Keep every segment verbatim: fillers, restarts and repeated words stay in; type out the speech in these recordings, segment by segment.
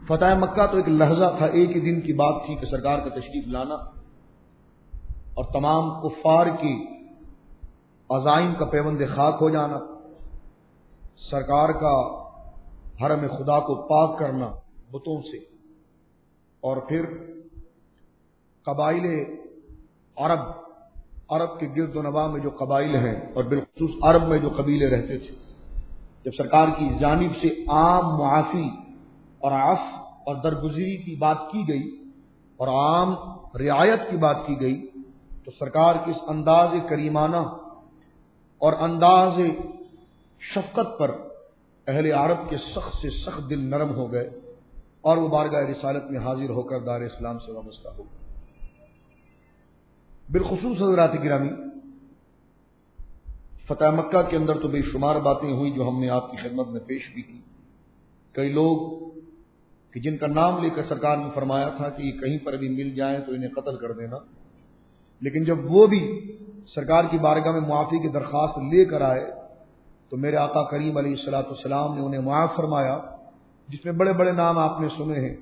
فتح مکہ تو ایک لحظہ تھا، ایک ہی دن کی بات تھی کہ سرکار کا تشریف لانا اور تمام کفار کی عزائم کا پیوند خاک ہو جانا، سرکار کا حرم خدا کو پاک کرنا بتوں سے، اور پھر قبائل عرب عرب کے گرد و نواح میں جو قبائل ہیں اور بالخصوص عرب میں جو قبیلے رہتے تھے، جب سرکار کی جانب سے عام معافی اور عفو اور درگزری کی بات کی گئی اور عام رعایت کی بات کی گئی، تو سرکار کے اس انداز کریمانہ اور انداز شفقت پر اہل عرب کے سخت سے سخت دل نرم ہو گئے اور وہ بارگاہ رسالت میں حاضر ہو کر دار اسلام سے وابستہ ہو گئے۔ بالخصوص حضرات گرامی، فتح مکہ کے اندر تو بے شمار باتیں ہوئی جو ہم نے آپ کی خدمت میں پیش بھی کی۔ کئی لوگ کہ جن کا نام لے کر سرکار نے فرمایا تھا کہ یہ کہیں پر بھی مل جائیں تو انہیں قتل کر دینا، لیکن جب وہ بھی سرکار کی بارگاہ میں معافی کی درخواست لے کر آئے تو میرے آقا کریم علیہ الصلوۃ والسلام نے انہیں معاف فرمایا، جس میں بڑے بڑے نام آپ نے سنے ہیں۔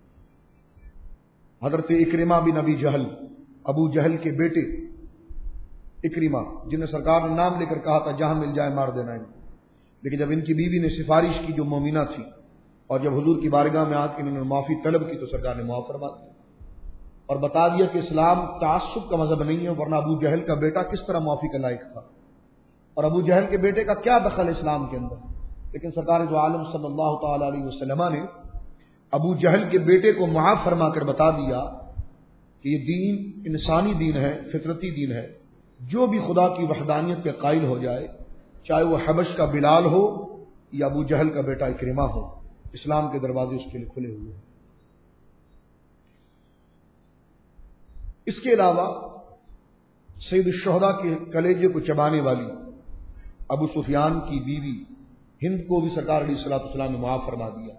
حضرت اکرمہ بن ابی جہل، ابو جہل کے بیٹے اکرمہ، جنہیں سرکار نے نام لے کر کہا تھا جہاں مل جائے مار دینا ہے، لیکن جب ان کی بیوی نے سفارش کی جو مومنہ تھی اور جب حضور کی بارگاہ میں آ کے انہوں نے معافی طلب کی تو سرکار نے معاف فرما دیا اور بتا دیا کہ اسلام تعصب کا مذہب نہیں ہے، ورنہ ابو جہل کا بیٹا کس طرح معافی کا لائق تھا اور ابو جہل کے بیٹے کا کیا دخل اسلام کے اندر۔ لیکن سرکار دو عالم صلی اللہ تعالی علیہ وسلم نے ابو جہل کے بیٹے کو معاف فرما کر بتا دیا کہ یہ دین انسانی دین ہے، فطرتی دین ہے، جو بھی خدا کی وحدانیت پہ قائل ہو جائے، چاہے وہ حبش کا بلال ہو یا ابو جہل کا بیٹا اکرمہ ہو، اسلام کے دروازے اس کے لیے کھلے ہوئے ہیں۔ اس کے علاوہ سید الشہداء کے کلیجے کو چبانے والی ابو سفیان کی بیوی ہند کو بھی سرکار علیہ الصلوۃ والسلام نے معاف فرما دیا۔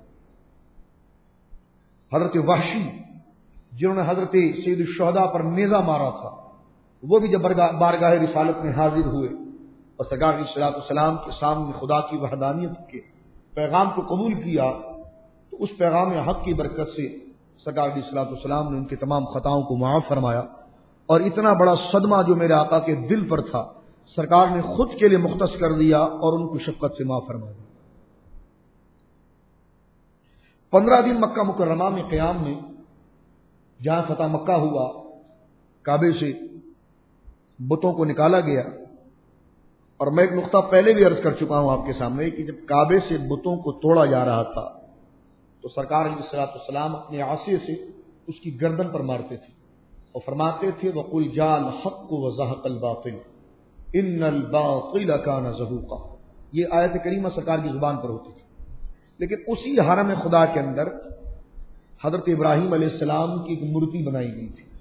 حضرت وحشی جنہوں نے حضرت سید الشہداء پر نیزہ مارا تھا، وہ بھی جب بارگاہ رسالت میں حاضر ہوئے اور سرکار علیہ الصلوۃ والسلام کے سامنے خدا کی وحدانیت کے پیغام کو قبول کیا تو اس پیغام حق کی برکت سے سرکار علیہ الصلوۃ والسلام نے ان کی تمام خطاؤں کو معاف فرمایا، اور اتنا بڑا صدمہ جو میرے آقا کے دل پر تھا سرکار نے خود کے لیے مختص کر دیا اور ان کو شفقت سے معاف فرما دیا۔ پندرہ دن مکہ مکرمہ میں قیام میں جہاں فتح مکہ ہوا، کعبے سے بتوں کو نکالا گیا، اور میں ایک نقطہ پہلے بھی عرض کر چکا ہوں آپ کے سامنے کہ جب کعبے سے بتوں کو توڑا جا رہا تھا تو سرکار علیہ الصلوۃ والسلام اپنے عصا سے اس کی گردن پر مارتے تھے اور فرماتے تھے وَقُلْ جَاءَ الْحَقُّ وَزَهَقَ الْبَاطِلُ إِنَّ الْبَاطِلَ كَانَ زَهُوقًا۔ یہ آیت کریمہ سرکار کی زبان پر ہوتی تھی، لیکن اسی حرم خدا کے اندر حضرت ابراہیم علیہ السلام کی ایک مورتی بنائی گئی تھی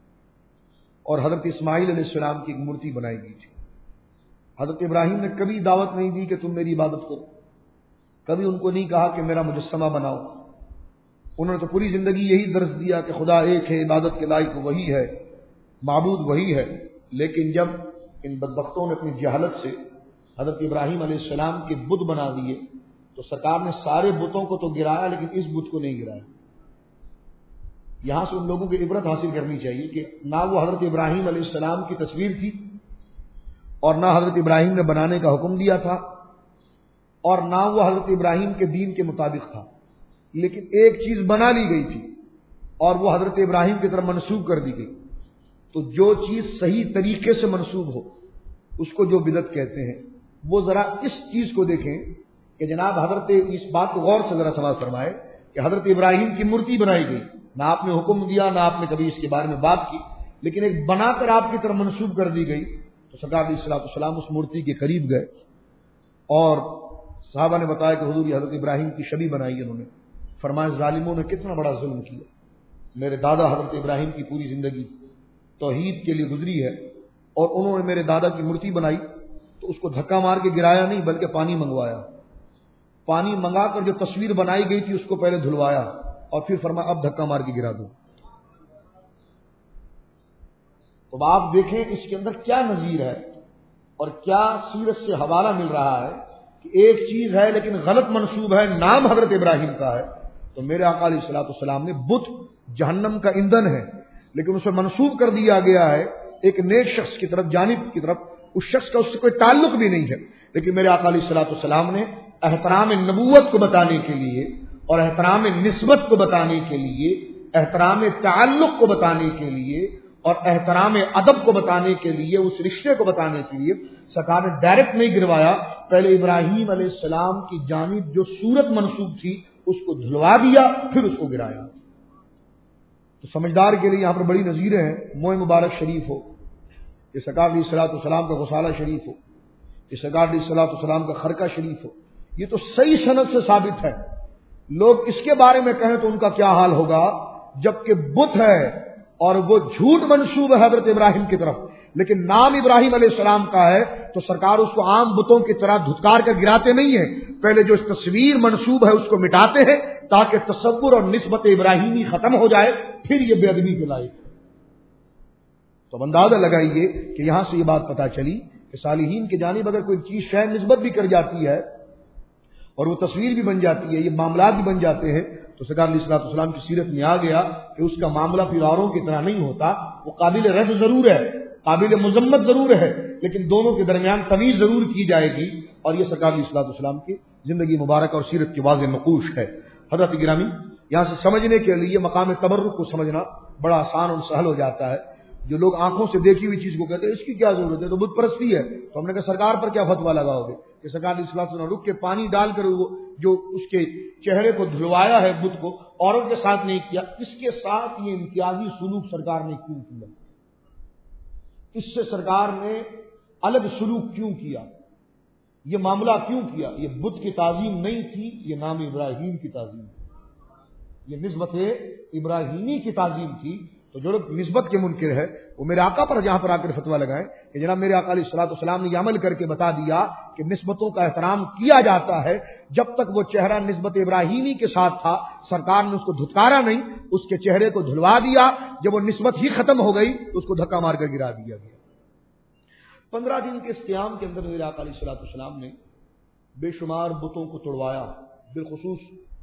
اور حضرت اسماعیل علیہ السلام کی ایک مورتی بنائی گئی تھی۔ حضرت ابراہیم نے کبھی دعوت نہیں دی کہ تم میری عبادت کرو، کبھی ان کو نہیں کہا کہ میرا مجسمہ بناؤ، انہوں نے تو پوری زندگی یہی درس دیا کہ خدا ایک ہے، عبادت کے لائق وہی ہے، معبود وہی ہے۔ لیکن جب ان بدبختوں نے اپنی جہالت سے حضرت ابراہیم علیہ السلام کے بت بنا دیے تو سرکار نے سارے بتوں کو تو گرایا لیکن اس بت کو نہیں گرایا۔ یہاں سے ان لوگوں کی عبرت حاصل کرنی چاہیے کہ نہ وہ حضرت ابراہیم علیہ السلام کی تصویر تھی اور نہ حضرت ابراہیم نے بنانے کا حکم دیا تھا اور نہ وہ حضرت ابراہیم کے دین کے مطابق تھا، لیکن ایک چیز بنا لی گئی تھی اور وہ حضرت ابراہیم کی طرف منسوب کر دی گئی۔ تو جو چیز صحیح طریقے سے منسوب ہو اس کو جو بدعت کہتے ہیں، وہ ذرا اس چیز کو دیکھیں کہ جناب حضرت اس بات کو غور سے ذرا سماعت فرمائے کہ حضرت ابراہیم کی مورتی بنائی گئی، نہ آپ نے حکم دیا نہ آپ نے کبھی اس کے بارے میں بات کی، لیکن ایک بنا کر آپ کی طرف منسوب کر دی گئی۔ تو سرکار علیہ الصلوۃ والسلام اس مورتی کے قریب گئے اور صحابہ نے بتایا کہ حضور یہ حضرت ابراہیم کی شبیہ بنائی انہوں نے۔ فرمایا ظالموں نے کتنا بڑا ظلم کیا، میرے دادا حضرت ابراہیم کی پوری زندگی توحید کے لیے گزری ہے اور انہوں نے میرے دادا کی مورتی بنائی تو اس کو دھکا مار کے گرایا نہیں بلکہ پانی منگوایا، پانی منگا کر جو تصویر بنائی گئی تھی اس کو پہلے دھلوایا اور پھر فرمایا اب دھکا مار کے گرا دو۔ تو آپ دیکھیں اس کے اندر کیا نظیر ہے اور کیا سیرت سے حوالہ مل رہا ہے کہ ایک چیز ہے لیکن غلط منسوب ہے، نام حضرت ابراہیم کا ہے، تو میرے آقا علیہ الصلوۃ والسلام نے بت جہنم کا ایندھن ہے لیکن اسے منسوب کر دیا گیا ہے ایک نیک شخص کی طرف، جانب کی طرف، اس شخص کا اس سے کوئی تعلق بھی نہیں ہے، لیکن میرے آقا علیہ الصلوۃ والسلام نے احترام نبوت کو بتانے کے لیے اور احترام نسبت کو بتانے کے لیے، احترام تعلق کو بتانے کے لیے اور احترام ادب کو بتانے کے لیے، اس رشتے کو بتانے کے لیے سرکار نے ڈائریکٹ نہیں گروایا، پہلے ابراہیم علیہ السلام کی جانب جو صورت منسوب تھی اس کو دھلوا دیا، پھر اس کو گرایا۔ تو سمجھدار کے لیے یہاں پر بڑی نظیریں ہیں، موئے مبارک شریف ہو، یہ سرکار علیہ الصلوۃ والسلام کا غسالہ شریف ہو، یہ سرکار علیہ الصلوۃ والسلام کا خرقہ شریف ہو، یہ تو صحیح سند سے ثابت ہے۔ لوگ اس کے بارے میں کہیں تو ان کا کیا حال ہوگا، جبکہ بت ہے اور وہ جھوٹ منسوب ہے حضرت ابراہیم کی طرف، لیکن نام ابراہیم علیہ السلام کا ہے تو سرکار اس کو عام بتوں کی طرح دھتکار کر گراتے نہیں ہیں، پہلے جو تصویر منسوب ہے اس کو مٹاتے ہیں تاکہ تصور اور نسبت ابراہیمی ختم ہو جائے، پھر یہ بے ادبی کے لائق ہے۔ تو اندازہ لگائیے کہ یہاں سے یہ بات پتہ چلی کہ صالحین کی جانب اگر کوئی چیز شے نسبت بھی کر جاتی ہے اور وہ تصویر بھی بن جاتی ہے، یہ معاملات بھی بن جاتے ہیں، تو سرکار علیہ الصلوۃ والسلام کی سیرت میں آ گیا کہ اس کا معاملہ پھر اوروں کی طرح نہیں ہوتا، وہ قابل رد ضرور ہے، قابل مذمت ضرور ہے، لیکن دونوں کے درمیان تمیز ضرور کی جائے گی، اور یہ سرکار علیہ الصلوۃ والسلام کی زندگی مبارک اور سیرت کی واضح نقوش ہے۔ حضرت گرامی، یہاں سے سمجھنے کے لیے مقام تبرک کو سمجھنا بڑا آسان اور سہل ہو جاتا ہے۔ جو لوگ آنکھوں سے دیکھی ہوئی چیز کو کہتے ہیں اس کی کیا ضرورت ہے، تو بت پرستی ہے، تو ہم نے کہا سرکار پر کیا فتویٰ لگاؤ گے کہ سرکار علیہ الصلوۃ والسلام رک کے پانی ڈال کر وہ جو اس کے چہرے کو دھلوایا ہے بت کو، عورت کے ساتھ نہیں کیا، اس کے ساتھ یہ امتیازی سلوک سرکار نے کیوں کیا، اس سے سرکار نے الگ سلوک کیوں کیا، یہ معاملہ کیوں کیا؟ یہ بت کی تعظیم نہیں تھی، یہ نام ابراہیم کی تعظیم تھی، یہ نسبت ابراہیمی کی تعظیم تھی۔ تو جو لوگ نسبت کے منکر ہے وہ میرے آقا پر جہاں پر آ کر فتویٰ لگائیں کہ جناب میرے آقا علیہ الصلوۃ والسلام نے یہ عمل کر کے بتا دیا کہ نسبتوں کا احترام کیا جاتا ہے، جب تک وہ چہرہ نسبت ابراہیمی کے ساتھ تھا سرکار نے اس کو دھتکارا نہیں، اس کے چہرے کو دھلوا دیا، جب وہ نسبت ہی ختم ہو گئی تو اس کو دھکا مار کر گرا دیا گیا۔ پندرہ دن کے اس قیام کے اندر میرے آقا علیہ الصلوۃ والسلام نے بے شمار بتوں کو توڑوایا، بالخصوص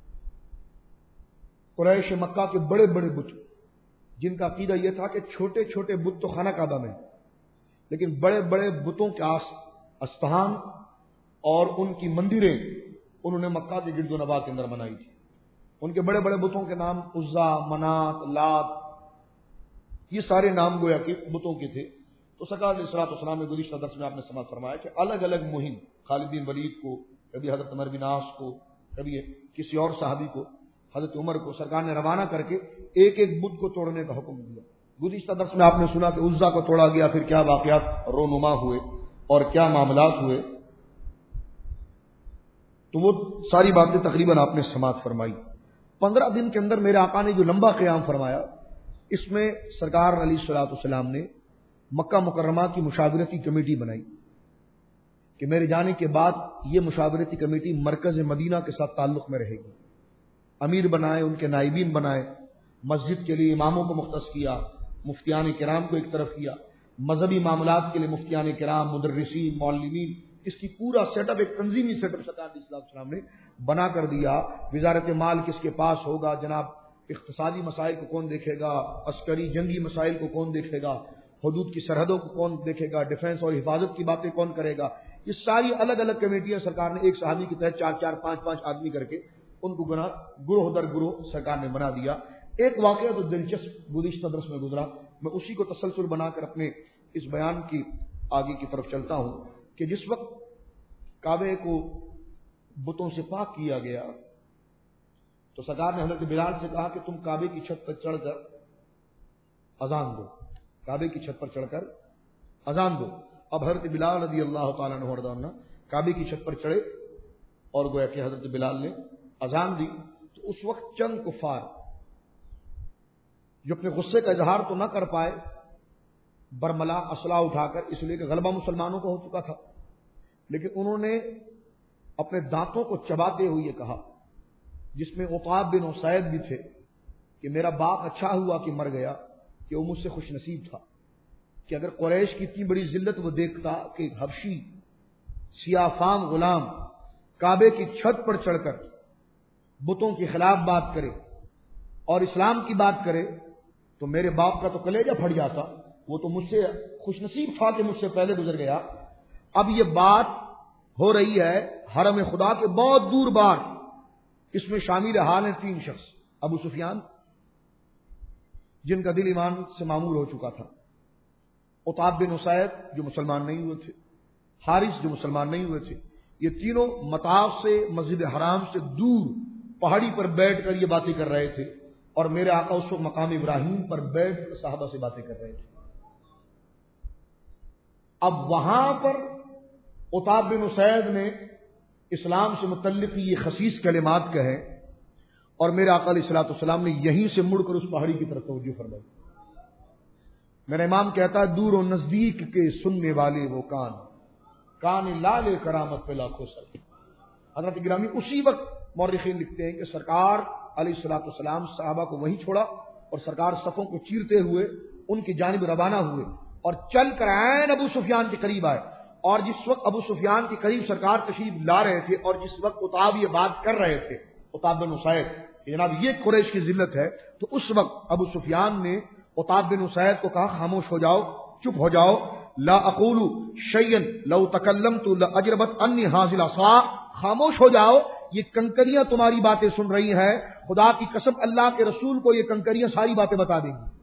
قریش مکہ کے بڑے بڑے بت جن کا عقیدہ یہ تھا کہ چھوٹے چھوٹے بت تو خانہ کعبہ میں، لیکن بڑے بڑے بتوں کے استحان اور ان کی مندریں انہوں نے مکہ کے گرد و نواح کے اندر بنائی تھی۔ ان کے بڑے بڑے بتوں کے نام عزا، منات، لات، یہ سارے نام گویا کہ بتوں کے تھے۔ تو سرکار علیہ الصلوۃ والسلام نے گزشتہ درس میں آپ نے سماعت فرمایا کہ الگ الگ مہم، خالد بن ولید کو، کبھی حضرت عمر بن عاص کو، کبھی کسی اور صحابی کو، حضرت عمر کو سرکار نے روانہ کر کے ایک ایک بت کو توڑنے کا حکم دیا۔ گزشتہ درس میں آپ نے سنا کہ عزا کو توڑا گیا، پھر کیا واقعات رونما ہوئے اور کیا معاملات ہوئے، تو وہ ساری باتیں تقریباً آپ نے سماعت فرمائی۔ پندرہ دن کے اندر میرے آقا نے جو لمبا قیام فرمایا، اس میں سرکار علیہ الصلوۃ والسلام نے مکہ مکرمہ کی مشاورتی کمیٹی بنائی کہ میرے جانے کے بعد یہ مشاورتی کمیٹی مرکز مدینہ کے ساتھ تعلق میں رہے گی، امیر بنائے، ان کے نائبین بنائے، مسجد کے لیے اماموں کو مختص کیا، مفتیان کرام کو ایک طرف کیا، مذہبی معاملات کے لیے مفتیان کرام، مدرسین، معلمین، اس کی پورا سیٹ اپ، ایک تنظیمی سیٹ اپ سرکار علیہ السلام نے بنا کر دیا۔ وزارت مال کس کے پاس ہوگا جناب، اقتصادی مسائل کو کون دیکھے گا، عسکری جنگی مسائل کو کون دیکھے گا، حدود کی سرحدوں کو کون دیکھے گا، ڈیفنس اور حفاظت کی باتیں کون کرے گا، یہ ساری الگ الگ کمیٹیاں سرکار نے ایک صحابی کے تحت چار چار پانچ پانچ آدمی کر کے ان کو گنا گروہ در گروہ سرکار نے بنا دیا۔ ایک واقعہ تو دلچسپ گزشتہ درس میں گزرا، میں اسی کو تسلسل بنا کر اپنے اس بیان کی آگے کی طرف چلتا ہوں کہ جس وقت کعبے کو بتوں سے پاک کیا گیا تو سرکار نے حضرت بلال سے کہا کہ تم کعبے کی چھت پر چڑھ کر اذان دو، کعبے کی چھت پر چڑھ کر اذان دو۔ اب حضرت بلال رضی اللہ تعالیٰ عنہ کعبے کی چھت پر چڑھے اور گویا کہ حضرت بلال نے اذان دی، تو اس وقت چند کفار جو اپنے غصے کا اظہار تو نہ کر پائے، برملا اسلحہ اٹھا کر، اس لیے کہ غلبہ مسلمانوں کو ہو چکا تھا، لیکن انہوں نے اپنے دانتوں کو چباتے ہوئے یہ کہا، جس میں عطاب بن اسید بھی تھے، کہ میرا باپ اچھا ہوا کہ مر گیا، کہ وہ مجھ سے خوش نصیب تھا، کہ اگر قریش کی اتنی بڑی ذلت وہ دیکھتا کہ حبشی سیاہ فام غلام کعبے کی چھت پر چڑھ کر بتوں کے خلاف بات کرے اور اسلام کی بات کرے تو میرے باپ کا تو کلیجہ پھٹ جاتا. وہ تو مجھ سے خوش نصیب تھا کہ مجھ سے پہلے گزر گیا. اب یہ بات ہو رہی ہے حرم خدا کے بہت دور بار. اس میں شامل حال ہیں تین شخص: ابو سفیان جن کا دل ایمان سے معمور ہو چکا تھا، عتاب بن اسید جو مسلمان نہیں ہوئے تھے، حارث جو مسلمان نہیں ہوئے تھے. یہ تینوں مطاف سے مسجد حرام سے دور پہاڑی پر بیٹھ کر یہ باتیں کر رہے تھے، اور میرے آقا اس وقت مقام ابراہیم پر بیٹھ کر صحابہ سے باتیں کر رہے تھے. اب وہاں پر عتاب بن اسید نے اسلام سے متعلق یہ خسیس کلمات کہے، اور میرے آقا علیہ الصلوۃ والسلام نے یہیں سے مڑ کر اس پہاڑی کی طرف توجہ فرمائی. میرا امام کہتا ہے دور و نزدیک کے سننے والے وہ کان، کان لال کرامت پہ لاکھوں سر. حضرت گرامی اسی وقت مورخین لکھتے ہیں کہ سرکار علیہ الصلوۃ والسلام صحابہ کو وہیں چھوڑا اور سرکار صفوں کو چیرتے ہوئے ان کی جانب روانہ ہوئے اور چل کر عین ابو سفیان کے قریب آئے. اور جس وقت ابو سفیان کے قریب سرکار تشریف لا رہے تھے اور جس وقت عتاب یہ بات کر رہے تھے، عتاب بن اسید کہ جناب یہ قریش کی ذلت ہے، تو اس وقت ابو سفیان نے عتاب بن اسید کو کہا خاموش ہو جاؤ، چپ ہو جاؤ. لا اقول شیئا لو تکلمت لاجربت انی هذه العصا، خاموش ہو جاؤ، یہ کنکریاں تمہاری باتیں سن رہی ہیں، خدا کی قسم اللہ کے رسول کو یہ کنکریاں ساری باتیں بتا دیں گی.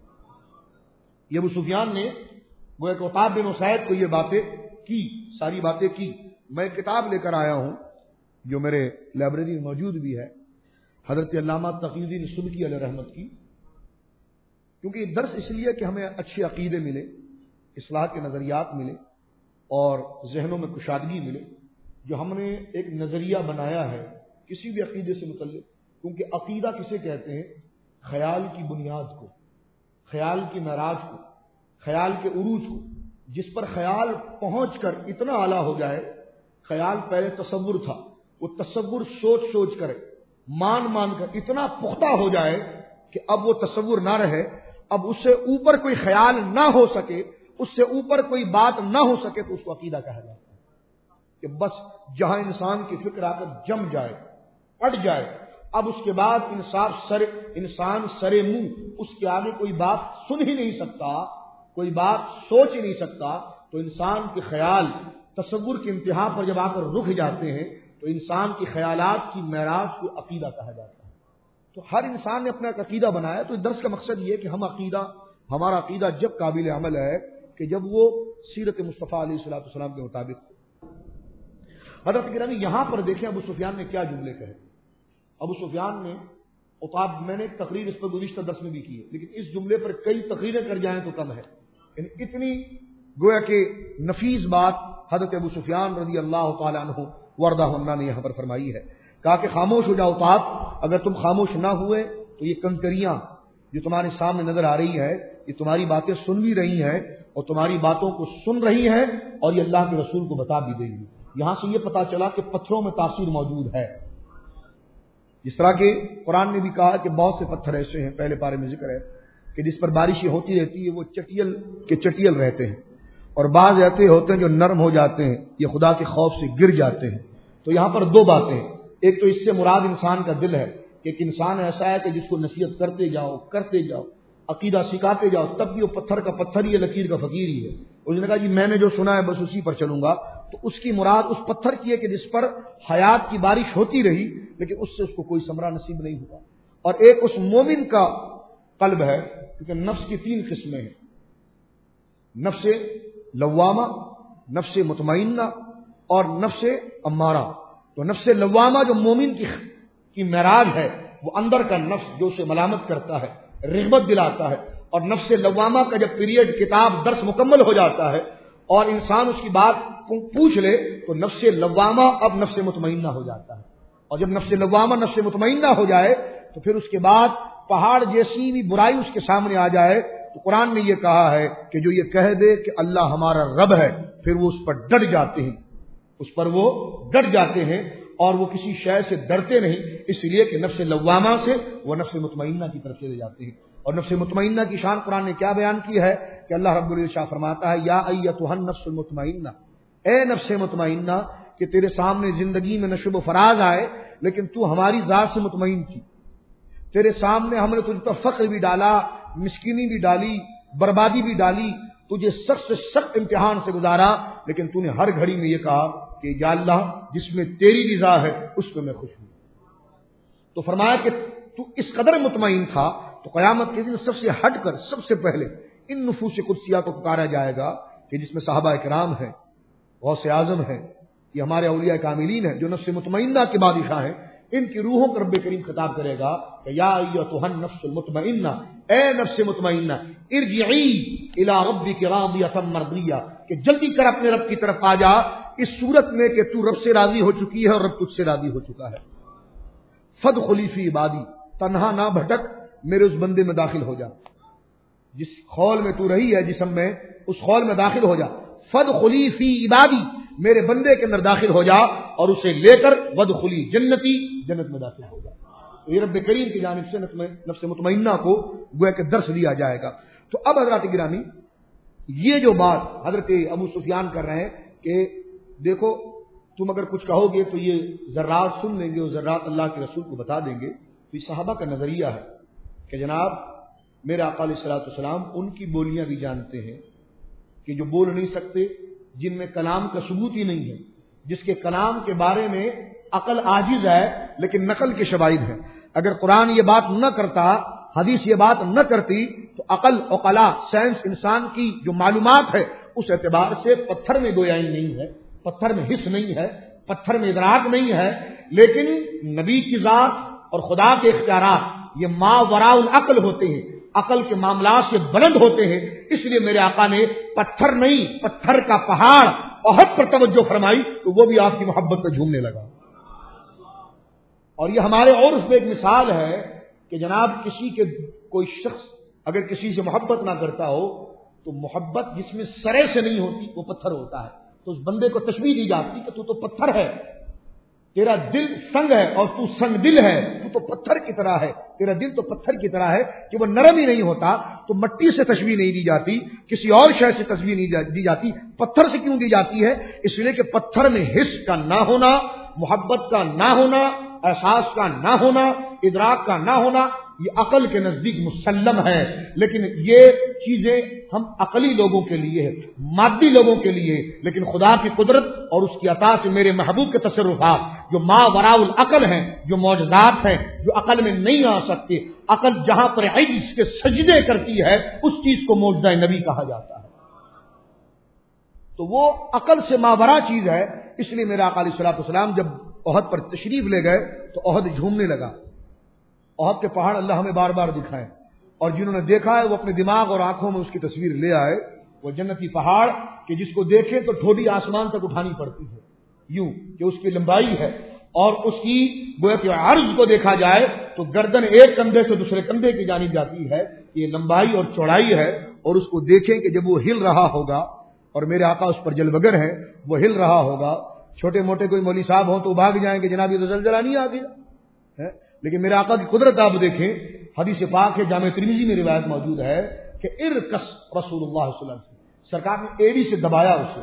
یہ ابو سفیان نے گویا کہ عتاب بن اسید کو یہ باتیں کی، ساری باتیں کی. میں کتاب لے کر آیا ہوں جو میرے لائبریری میں موجود بھی ہے، حضرت علامہ تقی الدین سبکی علیہ رحمت کی. کیونکہ یہ درس اس لیے کہ ہمیں اچھے عقیدے ملے، اصلاح کے نظریات ملے اور ذہنوں میں کشادگی ملے. جو ہم نے ایک نظریہ بنایا ہے کسی بھی عقیدے سے متعلق، کیونکہ عقیدہ کسے کہتے ہیں؟ خیال کی بنیاد کو، خیال کی معراج کو، خیال کے عروج کو، جس پر خیال پہنچ کر اتنا اعلیٰ ہو جائے. خیال پہلے تصور تھا، وہ تصور سوچ سوچ کر مان مان کر اتنا پختہ ہو جائے کہ اب وہ تصور نہ رہے، اب اس سے اوپر کوئی خیال نہ ہو سکے، اس سے اوپر کوئی بات نہ ہو سکے، تو اس کو عقیدہ کہا جاتا ہے. کہ بس جہاں انسان کی فکر آ کر جم جائے، اٹ جائے، اب اس کے بعد انصاف سر انسان سرے منہ اس کے آگے کوئی بات سن ہی نہیں سکتا، کوئی بات سوچ ہی نہیں سکتا. تو انسان کے خیال تصور کی انتہا پر جب آ کر رک جاتے ہیں تو انسان کی خیالات کی معراج کو عقیدہ کہا جاتا ہے. تو ہر انسان نے اپنا ایک عقیدہ بنایا. تو اس درس کا مقصد یہ ہے کہ ہم عقیدہ ہمارا عقیدہ جب قابل عمل ہے کہ جب وہ سیرت مصطفیٰ علیہ الصلوۃ والسلام کے مطابق. حضرت گرامی یہاں پر دیکھیں ابو سفیان نے کیا جملے کہے. ابو سفیان نے عتاب، میں نے تقریر اس پر گزشتہ درس میں بھی کی ہے، لیکن اس جملے پر کئی تقریریں کر جائیں تو کم ہے. یعنی اتنی گویا کہ نفیس بات حضرت ابو سفیان رضی اللہ تعالیٰ عنہ وردہ اللہ نے یہاں پر فرمائی ہے. کہا کہ خاموش ہو جاؤ عتاب، اگر تم خاموش نہ ہوئے تو یہ کنکریاں جو تمہارے سامنے نظر آ رہی ہے یہ تمہاری باتیں سن بھی رہی ہیں اور تمہاری باتوں کو سن رہی ہیں اور یہ اللہ کے رسول کو بتا بھی دیں گی. یہاں سے یہ پتا چلا کہ پتھروں میں تاثیر موجود ہے. جس طرح کہ قرآن نے بھی کہا کہ بہت سے پتھر ایسے ہیں، پہلے پارے میں ذکر ہے کہ جس پر بارشیں ہوتی رہتی ہے وہ چٹیل کے چٹیل رہتے ہیں، اور بعض ایسے ہوتے ہیں جو نرم ہو جاتے ہیں، یہ خدا کے خوف سے گر جاتے ہیں. تو یہاں پر دو باتیں ہیں. ایک تو اس سے مراد انسان کا دل ہے کہ ایک انسان ایسا ہے کہ جس کو نصیحت کرتے جاؤ کرتے جاؤ عقیدہ سکھاتے جاؤ تب بھی وہ پتھر کا پتھر ہی ہے، لکیر کا فقیر ہی ہے. اس نے کہا جی میں نے جو سنا ہے بس اسی پر چلوں گا. تو اس کی مراد اس پتھر کی ہے کہ جس پر حیات کی بارش ہوتی رہی لیکن اس سے اس کو کوئی ثمرہ نصیب نہیں ہوا. اور ایک اس مومن کا قلب ہے، کیونکہ نفس کی تین قسمیں ہیں: نفس لوامہ، نفس مطمئنہ اور نفس امارہ. تو نفس لوامہ جو مومن کی کی معراج ہے، وہ اندر کا نفس جو اسے ملامت کرتا ہے، رغبت دلاتا ہے. اور نفس لوامہ کا جب پیریڈ کتاب درس مکمل ہو جاتا ہے اور انسان اس کی بات پوچھ لے تو نفس لوامہ اب نفس مطمئنہ ہو جاتا ہے. اور جب نفس لوامہ نفس مطمئنہ ہو جائے تو پھر اس کے بعد پہاڑ جیسی بھی برائی اس کے سامنے آ جائے تو قرآن نے یہ کہا ہے کہ جو یہ کہہ دے کہ اللہ ہمارا رب ہے پھر وہ اس پر ڈٹ جاتے ہیں، اس پر وہ ڈٹ جاتے ہیں اور وہ کسی شے سے ڈرتے نہیں، اس لیے کہ نفس لوامہ سے وہ نفس مطمئنہ کی طرف چلے جاتے ہیں. اور نفس مطمئنہ کی شان قرآن نے کیا بیان کی ہے کہ اللہ رب العزت فرماتا ہے یا ایتھا النفس المطمئنہ، اے نفس مطمئنہ کہ تیرے سامنے زندگی میں نشو و فراز آئے لیکن تو ہماری ذات سے مطمئن تھی. تیرے سامنے ہم نے تجھ پر فقر بھی ڈالا، مسکینی بھی ڈالی، بربادی بھی ڈالی، تجھے سخت سے سخت امتحان سے گزارا، لیکن تو نے ہر گھڑی میں یہ کہا کہ یا اللہ جس میں تیری رضا ہے اس پہ میں خوش ہوں. تو فرمایا کہ تو اس قدر مطمئن تھا تو قیامت کے دن سب سے ہٹ کر سب سے پہلے ان نفوس قدسیہ کو پکارا جائے گا کہ جس میں صحابہ کرام ہیں، غوث اعظم ہیں، یہ ہمارے اولیاء کاملین ہیں جو نفس مطمئنہ کے بادشاہ ہیں. ان کی روحوں کو رب کریم خطاب کرے گا کہ یا ایتھا النفس المطمئنہ، اے نفس مطمئنہ، ارجعی الی ربک راضیۃ مرضیہ، کہ جلدی کر اپنے رب کی طرف آ جا اس صورت میں کہ تو رب سے راضی ہو چکی ہے اور رب تجھ سے راضی ہو چکا ہے. فادخلی فی عبادی، تنہا نہ بھٹک، میرے اس بندے میں داخل ہو جا. جس خول میں تو رہی ہے جسم میں، اس خول میں داخل ہو جا. فادخلی فی عبادی، میرے بندے کے اندر داخل ہو جا اور اسے لے کر وادخلی جنتی، جنت میں داخل ہو جا. تو یہ رب کریم کی جانب سے نفس مطمئنہ کو گویا کہ درس دیا جائے گا. تو اب حضرات گرامی یہ جو بات حضرت ابو سفیان کر رہے ہیں کہ دیکھو تم اگر کچھ کہو گے تو یہ ذرات سن لیں گے اور ذرات اللہ کے رسول کو بتا دیں گے. تو یہ صحابہ کا نظریہ ہے کہ جناب میرے آقا علیہ الصلوۃ والسلام ان کی بولیاں بھی جانتے ہیں کہ جو بول نہیں سکتے، جن میں کلام کا ثبوت ہی نہیں ہے، جس کے کلام کے بارے میں عقل عاجز ہے لیکن نقل کے شواہد ہیں. اگر قرآن یہ بات نہ کرتا، حدیث یہ بات نہ کرتی، تو عقل، عقلا، سائنس، انسان کی جو معلومات ہے اس اعتبار سے پتھر میں گویائی نہیں ہے، پتھر میں حس نہیں ہے، پتھر میں ادراک نہیں ہے. لیکن نبی کی ذات اور خدا کے اختیارات یہ ما وراء العقل ہوتے ہیں، عقل کے معاملات سے بلند ہوتے ہیں. اس لیے میرے آقا نے پتھر نہیں، پتھر کا پہاڑ احد پر توجہ فرمائی تو وہ بھی آپ کی محبت پہ جھومنے لگا. اور یہ ہمارے عرف میں ایک مثال ہے کہ جناب کسی کے کوئی شخص اگر کسی سے محبت نہ کرتا ہو تو محبت جس میں سرے سے نہیں ہوتی وہ پتھر ہوتا ہے. تو اس بندے کو تشبیہ دی جاتی کہ تو تو پتھر ہے، تیرا دل سنگ ہے اور تو سنگ دل ہے، تو تو پتھر کی طرح ہے، تیرا دل تو پتھر کی طرح ہے کہ وہ نرم ہی نہیں ہوتا. تو مٹی سے تشبیہ نہیں دی جاتی، کسی اور شے سے تشبیہ نہیں دی جاتی. پتھر سے کیوں دی جاتی ہے؟ اس لیے کہ پتھر میں حس کا نہ ہونا، محبت کا نہ ہونا، احساس کا نہ ہونا، ادراک کا نہ ہونا، یہ عقل کے نزدیک مسلم ہے. لیکن یہ چیزیں ہم عقلی لوگوں کے لیے ہے، مادی لوگوں کے لیے، لیکن خدا کی قدرت اور اس کی عطا سے میرے محبوب کے تصرفات جو ما وراء العقل ہیں، جو معجزات ہیں، جو عقل میں نہیں آ سکتے. عقل جہاں پر عجز کے سجدے کرتی ہے اس چیز کو معجزہ نبی کہا جاتا ہے. تو وہ عقل سے ماورا چیز ہے. اس لیے میرا آقا علیہ الصلوۃ والسلام جب احد پر تشریف لے گئے تو احد جھومنے لگا. احد کے پہاڑ اللہ ہمیں بار بار دکھائے، اور جنہوں نے دیکھا ہے وہ اپنے دماغ اور آنکھوں میں اس کی تصویر لے آئے. وہ جنتی پہاڑ کہ جس کو دیکھیں تو ٹھوڈی آسمان تک اٹھانی پڑتی ہے، یوں کہ اس کی لمبائی ہے، اور اس کی گویا کہ عرض کو دیکھا جائے تو گردن ایک کندھے سے دوسرے کندھے کی جانب جاتی ہے. یہ لمبائی اور چوڑائی ہے. اور اس کو دیکھیں کہ جب وہ ہل رہا ہوگا اور میرے آقا اس پر جلوگر ہے، وہ ہل رہا ہوگا. چھوٹے موٹے کوئی مولوی صاحب ہوں تو بھاگ جائیں کہ جناب یہ تو زلزلہ نہیں آ گیا ہے، لیکن میرے آقا کی قدرت آپ دیکھیں. حدیث پاک ہے، جامع ترمذی میں روایت موجود ہے کہ ارکس رسول اللہ صلی اللہ علیہ وسلم، سرکار نے ایڑی سے دبایا اسے،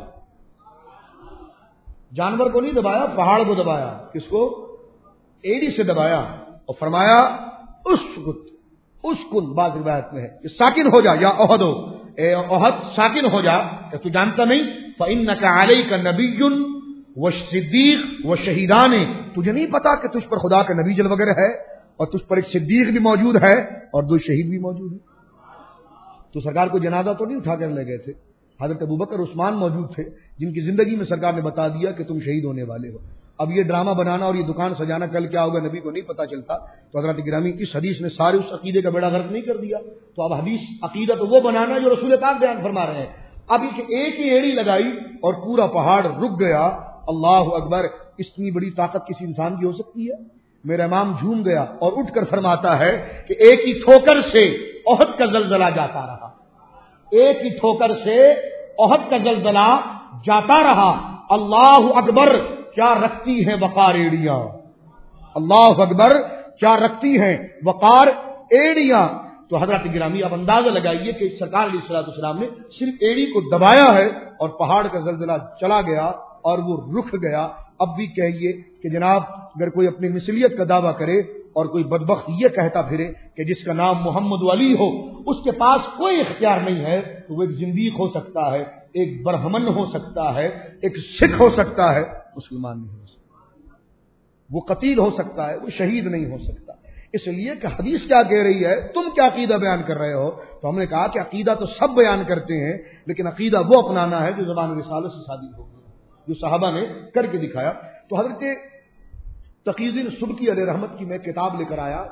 جانور کو نہیں دبایا، پہاڑ کو دبایا. کس کو؟ ایڑی سے دبایا اور فرمایا اسکت اسکن. بعض روایت میں ہے کہ ساکن ہو جا یا احد، اے احد ساکن ہو جا، کہ تو جانتا نہیں فإنک علیک نبی و صدیق و شہیدان. تجھے نہیں پتا کہ تجھ پر خدا کا نبی جل وغیرہ ہے اور تجھ پر ایک صدیق بھی موجود ہے اور دو شہید بھی موجود ہیں. تو سرکار کو جنازہ تو نہیں اٹھا کر لے گئے تھے، حضرت ابوبکر عثمان موجود تھے جن کی زندگی میں سرکار نے بتا دیا کہ تم شہید ہونے والے ہو. اب یہ ڈرامہ بنانا اور یہ دکان سجانا کل کیا ہوگا نبی کو نہیں پتا چلتا. تو حضرت گرامی اس حدیث نے سارے اس عقیدے کا بیڑا غرق نہیں کر دیا. تو اب حدیث عقیدہ تو وہ بنانا جو رسول پاک بیان فرما رہے ہیں. اب ایک ہی ایڑی لگائی اور پورا پہاڑ رک گیا. اللہ اکبر. اتنی بڑی طاقت کسی انسان کی ہو سکتی ہے؟ میرا امام جھوم گیا اور اٹھ کر فرماتا ہے کہ ایک ہی ٹھوکر سے احد کا زلزلہ جاتا رہا، ایک ہی ٹھوکر سے احد کا زلزلہ جاتا رہا. اللہ اکبر. کیا رکھتی ہیں وقار ایڑیاں، اللہ اکبر کیا رکھتی ہیں وقار ایڑیاں. تو حضرت گرامی اب اندازہ لگائیے کہ سرکار علیہ الصلوۃ والسلام نے صرف ایڑی کو دبایا ہے اور پہاڑ کا زلزلہ چلا گیا اور وہ رک گیا. اب بھی کہیے کہ جناب اگر کوئی اپنی مثلیت کا دعویٰ کرے اور کوئی بدبخت یہ کہتا پھرے کہ جس کا نام محمد علی ہو اس کے پاس کوئی اختیار نہیں ہے، تو وہ ایک زندیق ہو سکتا ہے، ایک برہمن ہو سکتا ہے، ایک سکھ ہو سکتا ہے، مسلمان نہیں ہو سکتا. وہ قتیل ہو سکتا ہے، وہ شہید نہیں ہو سکتا. اس لیے کہ حدیث کیا کہہ رہی ہے، تم کیا عقیدہ بیان کر رہے ہو؟ تو ہم نے کہا کہ عقیدہ تو سب بیان کرتے ہیں، لیکن عقیدہ وہ اپنانا ہے جو زبان رسالت سے ثابت ہوگی، جو صحابہ نے کر کے دکھایا. تو حضرت تقی الدین سبکی علیہ رحمت کی میں کتاب لے کر آیا،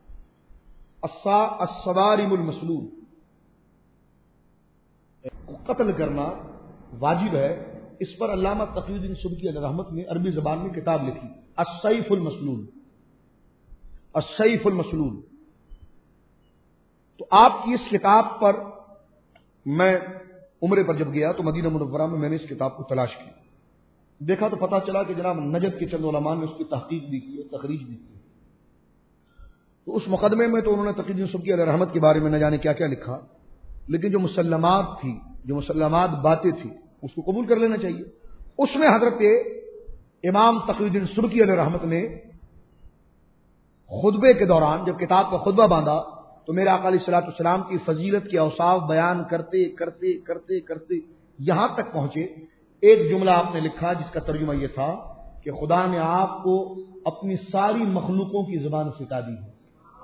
الصوارم المسلول. قتل کرنا واجب ہے، اس پر علامہ تقی الدین سبکی علیہ رحمت نے عربی زبان میں کتاب لکھی، السیف المسلول. السیف المسلول. تو آپ کی اس کتاب پر میں عمرے پر جب گیا تو مدینہ منورہ میں میں نے اس کتاب کو تلاش کی، دیکھا تو پتا چلا کہ جناب نجد کے چند علماء نے اس کی تحقیق بھی کی ہے، تخریج بھی کی ہے. تو اس مقدمے میں تو انہوں نے تقی الدین سبکی علیہ رحمت کے بارے میں نہ جانے کیا کیا لکھا، لیکن جو مسلمات تھی، جو مسلمات باتیں تھی، اس کو قبول کر لینا چاہیے. اس میں حضرت امام تقی الدین سبکی علیہ رحمت نے خطبے کے دوران جب کتاب کا خطبہ باندھا تو میرے آقا علیہ الصلوۃ والسلام کی فضیلت کے اوصاف بیان کرتے کرتے کرتے کرتے یہاں تک پہنچے. ایک جملہ آپ نے لکھا جس کا ترجمہ یہ تھا کہ خدا نے آپ کو اپنی ساری مخلوقوں کی زبان سکھا دی ہے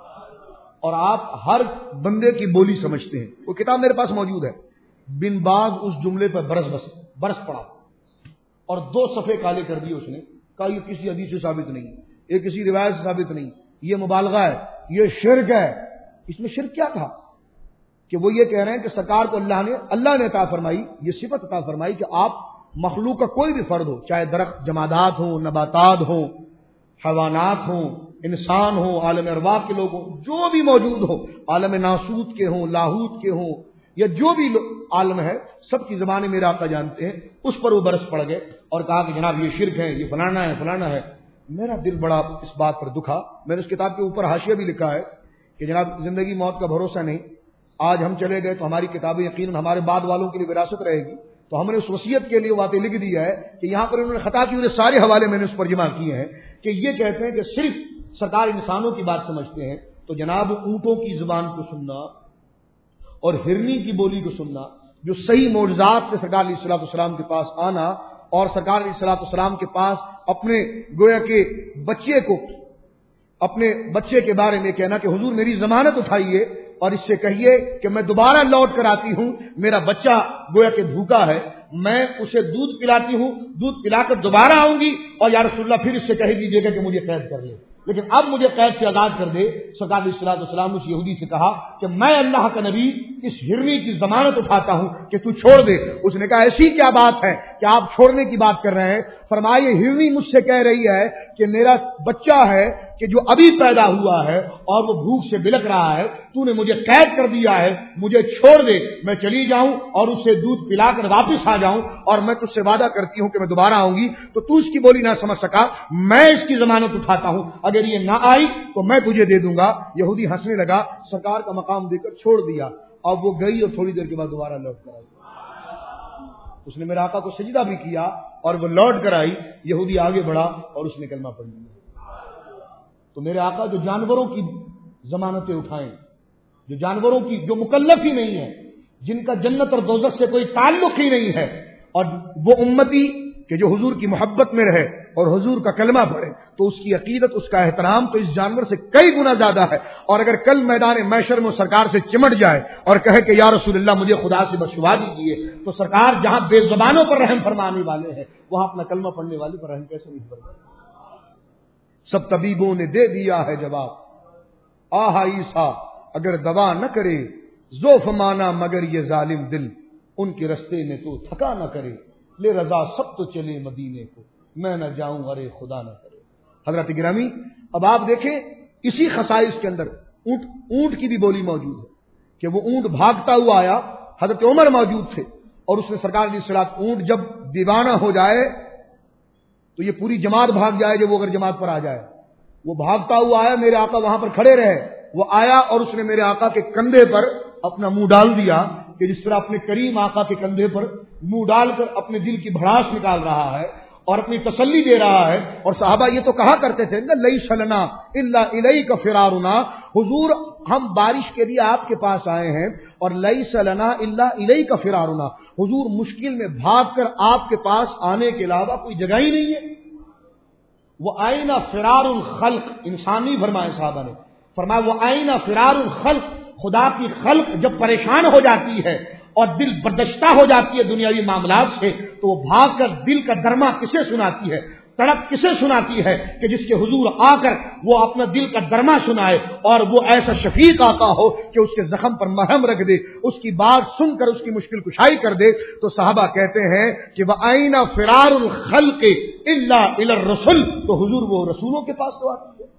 اور آپ ہر بندے کی بولی سمجھتے ہیں. وہ کتاب میرے پاس موجود ہے. بن باز اس جملے پر برس بس برس پڑا اور دو صفحے کالے کر دیے. اس نے کہا یہ کسی حدیث سے ثابت نہیں، یہ کسی روایت سے ثابت نہیں، یہ مبالغہ ہے، یہ شرک ہے. اس میں شرک کیا تھا کہ وہ یہ کہہ رہے ہیں کہ سرکار کو اللہ نے اللہ نے عطا فرمائی، یہ صفت عطا فرمائی کہ آپ مخلوق کا کوئی بھی فرد ہو، چاہے درخت جمادات ہوں، نباتات ہوں، حیوانات ہوں، انسان ہوں، عالم ارواح کے لوگ ہوں، جو بھی موجود ہو، عالم ناسوت کے ہوں، لاہوت کے ہوں، یا جو بھی عالم ہے، سب کی زبانیں میرا آقا جانتے ہیں. اس پر وہ برس پڑ گئے اور کہا کہ جناب یہ شرک ہے، یہ فلانا ہے فلانا ہے. میرا دل بڑا اس بات پر دکھا. میں نے اس کتاب کے اوپر حاشیہ بھی لکھا ہے کہ جناب زندگی موت کا بھروسہ نہیں، آج ہم چلے گئے تو ہماری کتابیں یقیناً ہمارے بعد والوں کے لیے وراثت رہے گی. تو ہم نے اس وصیت کے لیے باتیں لکھ دی ہے کہ یہاں پر انہوں نے خطا کی، انہیں سارے حوالے میں نے اس پر جمع کیے ہیں کہ یہ کہتے ہیں کہ صرف سرکار انسانوں کی بات سمجھتے ہیں. تو جناب اونٹوں کی زبان کو سننا اور ہرنی کی بولی کو سننا، جو صحیح معجزات سے سرکار علیہ الصلوۃ والسلام کے پاس آنا اور سرکار علیہ الصلوۃ والسلام کے پاس اپنے گویا کے بچے کو اپنے بچے کے بارے میں کہنا کہ حضور میری ضمانت اٹھائیے اور اس سے کہیے کہ میں دوبارہ لوٹ کر آتی ہوں، میرا بچہ گویا کہ بھوکا ہے، میں اسے دودھ پلاتی ہوں، دودھ پلا کر دوبارہ آؤں گی اور یا رسول اللہ پھر اس سے کہہ دیجیے گا کہ مجھے قید کر لے، لیکن اب مجھے قید سے آزاد کر دے. سرکار علیہ الصلوۃ والسلام نے اس یہودی سے کہا کہ میں اللہ کا نبی اس ہرنی کی ضمانت اٹھاتا ہوں کہ تو چھوڑ دے. اس نے کہا ایسی کیا بات ہے کہ آپ چھوڑنے کی بات کر رہے ہیں؟ فرمائے ہرنی مجھ سے کہہ رہی ہے کہ میرا بچہ ہے کہ جو ابھی پیدا ہوا ہے اور وہ بھوک سے بلک رہا ہے، تو نے مجھے قید کر دیا ہے، مجھے چھوڑ دے، میں چلی جاؤں اور اسے دودھ پلا کر واپس آ جاؤں اور میں تجھ سے وعدہ کرتی ہوں کہ میں دوبارہ آؤں گی. تو تو اس کی بولی نہ سمجھ سکا، میں اس کی ضمانت اٹھاتا ہوں، اگر یہ نہ آئی تو میں تجھے دے دوں گا. یہودی ہنسنے لگا، سرکار کا مقام دے کر چھوڑ دیا. اب وہ گئی اور تھوڑی دیر کے بعد دوبارہ لوٹ کر آئی. اس نے میرے آقا کو سجدہ بھی کیا اور وہ لوٹ کر آئی. یہودی آگے بڑھا اور اس نے کلمہ پڑھ لیا. تو میرے آقا جو جانوروں کی ضمانتیں اٹھائیں، جو جانوروں کی جو مکلف ہی نہیں ہے، جن کا جنت اور دوزخ سے کوئی تعلق ہی نہیں ہے، اور وہ امتی کہ جو حضور کی محبت میں رہے اور حضور کا کلمہ پڑھے، تو اس کی عقیدت، اس کا احترام تو اس جانور سے کئی گنا زیادہ ہے. اور اگر کل میدان محشر میں سرکار سے چمٹ جائے اور کہے کہ یا رسول اللہ مجھے خدا سے بخشوا دیجیے، تو سرکار جہاں بے زبانوں پر رحم فرمانے والے ہیں، وہاں اپنا کلمہ پڑھنے والے پر رحم کیسے نہیں فرمائے؟ سب طبیبوں نے دے دیا ہے جواب، آہا عیسیٰ اگر دوا نہ کرے، ذوف مانا مگر یہ ظالم دل، ان کے رستے میں تو تھکا نہ کرے، لے رضا سب تو چلے مدینے کو، میں نہ جاؤں ارے خدا نہ کرے. حضرت گرامی، اب آپ دیکھیں اسی خصائص کے اندر اونٹ اونٹ کی بھی بولی موجود ہے کہ وہ اونٹ بھاگتا ہوا آیا. حضرت عمر موجود تھے اور اس نے سرکار علیہ الصلوۃ اونٹ جب دیوانہ ہو جائے تو یہ پوری جماعت بھاگ جائے، جب وہ اگر جماعت پر آ جائے، وہ بھاگتا ہوا آیا، میرے آقا وہاں پر کھڑے رہے، وہ آیا اور اس نے میرے آقا کے کندھے پر اپنا منہ ڈال دیا کہ کہ جس طرح اپنے کریم آقا کے کندھے پر منہ ڈال کر اپنے دل کی بھڑاس نکال رہا ہے اور اپنی تسلی دے رہا ہے. اور صحابہ یہ تو کہا کرتے تھے نا لیس لنا الا الیک فرارنا، حضور ہم بارش کے لیے آپ کے پاس آئے ہیں، اور لیس لنا الا الیک فرارنا، حضور مشکل میں بھاگ کر آپ کے پاس آنے کے علاوہ کوئی جگہ ہی نہیں ہے. وہ آئینہ فرار الخلق، انسان نہیں فرمایا صحابہ نے، فرمایا وہ آئینہ فرار الخلق، خدا کی خلق جب پریشان ہو جاتی ہے اور دل بردشتہ ہو جاتی ہے دنیاوی معاملات سے، تو وہ بھاگ کر دل کا درما کسے سناتی ہے، تڑپ کسے سناتی ہے کہ جس کے حضور آ کر وہ اپنا دل کا درما سنائے، اور وہ ایسا شفیق آقا ہو کہ اس کے زخم پر مرہم رکھ دے، اس کی بات سن کر اس کی مشکل کشائی کر دے. تو صحابہ کہتے ہیں کہ وَأَيْنَ فِرَارُ الْخَلْقِ إِلَّا إِلَى الرَّسُولِ، تو حضور وہ رسولوں کے پاس تو آتی ہے.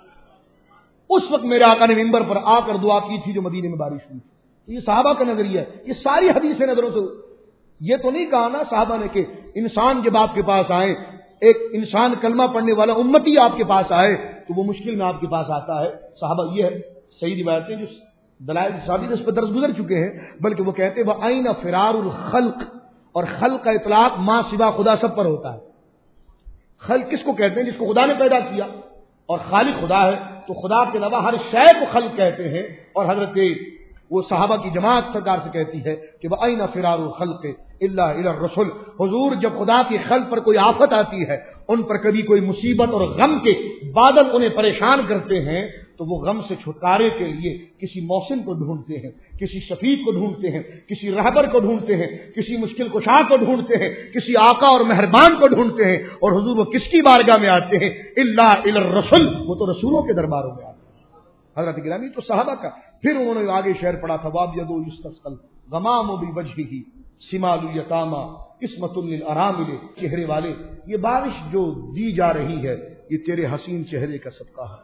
اس وقت میرے آقا نے منبر پر آ کر دعا کی تھی جو مدینے میں بارش ہوئی. یہ صحابہ کا نظریہ ہے. یہ ساری حدیثیں نظروں سے، یہ تو نہیں کہا نا صحابہ نے کہ انسان جب آپ کے پاس آئے، ایک انسان کلمہ پڑھنے والا امتی آپ کے پاس آئے تو وہ مشکل میں آپ کے پاس آتا ہے. صحابہ یہ ہے صحیح روایتیں جو دلائل ثابت اس پر درس گزر چکے ہیں، بلکہ وہ کہتے ہیں وہ آئین فرار الخلق، اور خلق کا اطلاق ما سوا خدا سب پر ہوتا ہے. خلق کس کو کہتے ہیں؟ جس کو خدا نے پیدا کیا، اور خالق خدا ہے تو خدا کے علاوہ ہر شے کو خلق کہتے ہیں. اور حضرت وہ صحابہ کی جماعت سرکار سے کہتی ہے کہ وہ آئینہ فرار الخلق الا الی الرسول، حضور جب خدا کی خلق پر کوئی آفت آتی ہے، ان پر کبھی کوئی مصیبت اور غم کے بادل انہیں پریشان کرتے ہیں، تو وہ غم سے چھٹکارے کے لیے کسی محسن کو ڈھونڈتے ہیں، کسی شفیق کو ڈھونڈتے ہیں، کسی رہبر کو ڈھونڈتے ہیں، کسی مشکل کشا کو ڈھونڈتے ہیں، کسی آقا اور مہربان کو ڈھونڈتے ہیں. اور حضور وہ کس کی بارگاہ میں آتے ہیں؟ الا الی الرسول، وہ تو رسولوں کے درباروں میں آتے ہیں. حضرت گرامی تو صحابہ کا. پھر انہوں نے آگے شعر پڑھا تھا وابیض یستسقل غمام بوجهه شمال الیتاما قسمت للارامل، چہرے والے یہ بارش جو دی جا رہی ہے یہ تیرے حسین چہرے کا صدقہ ہے.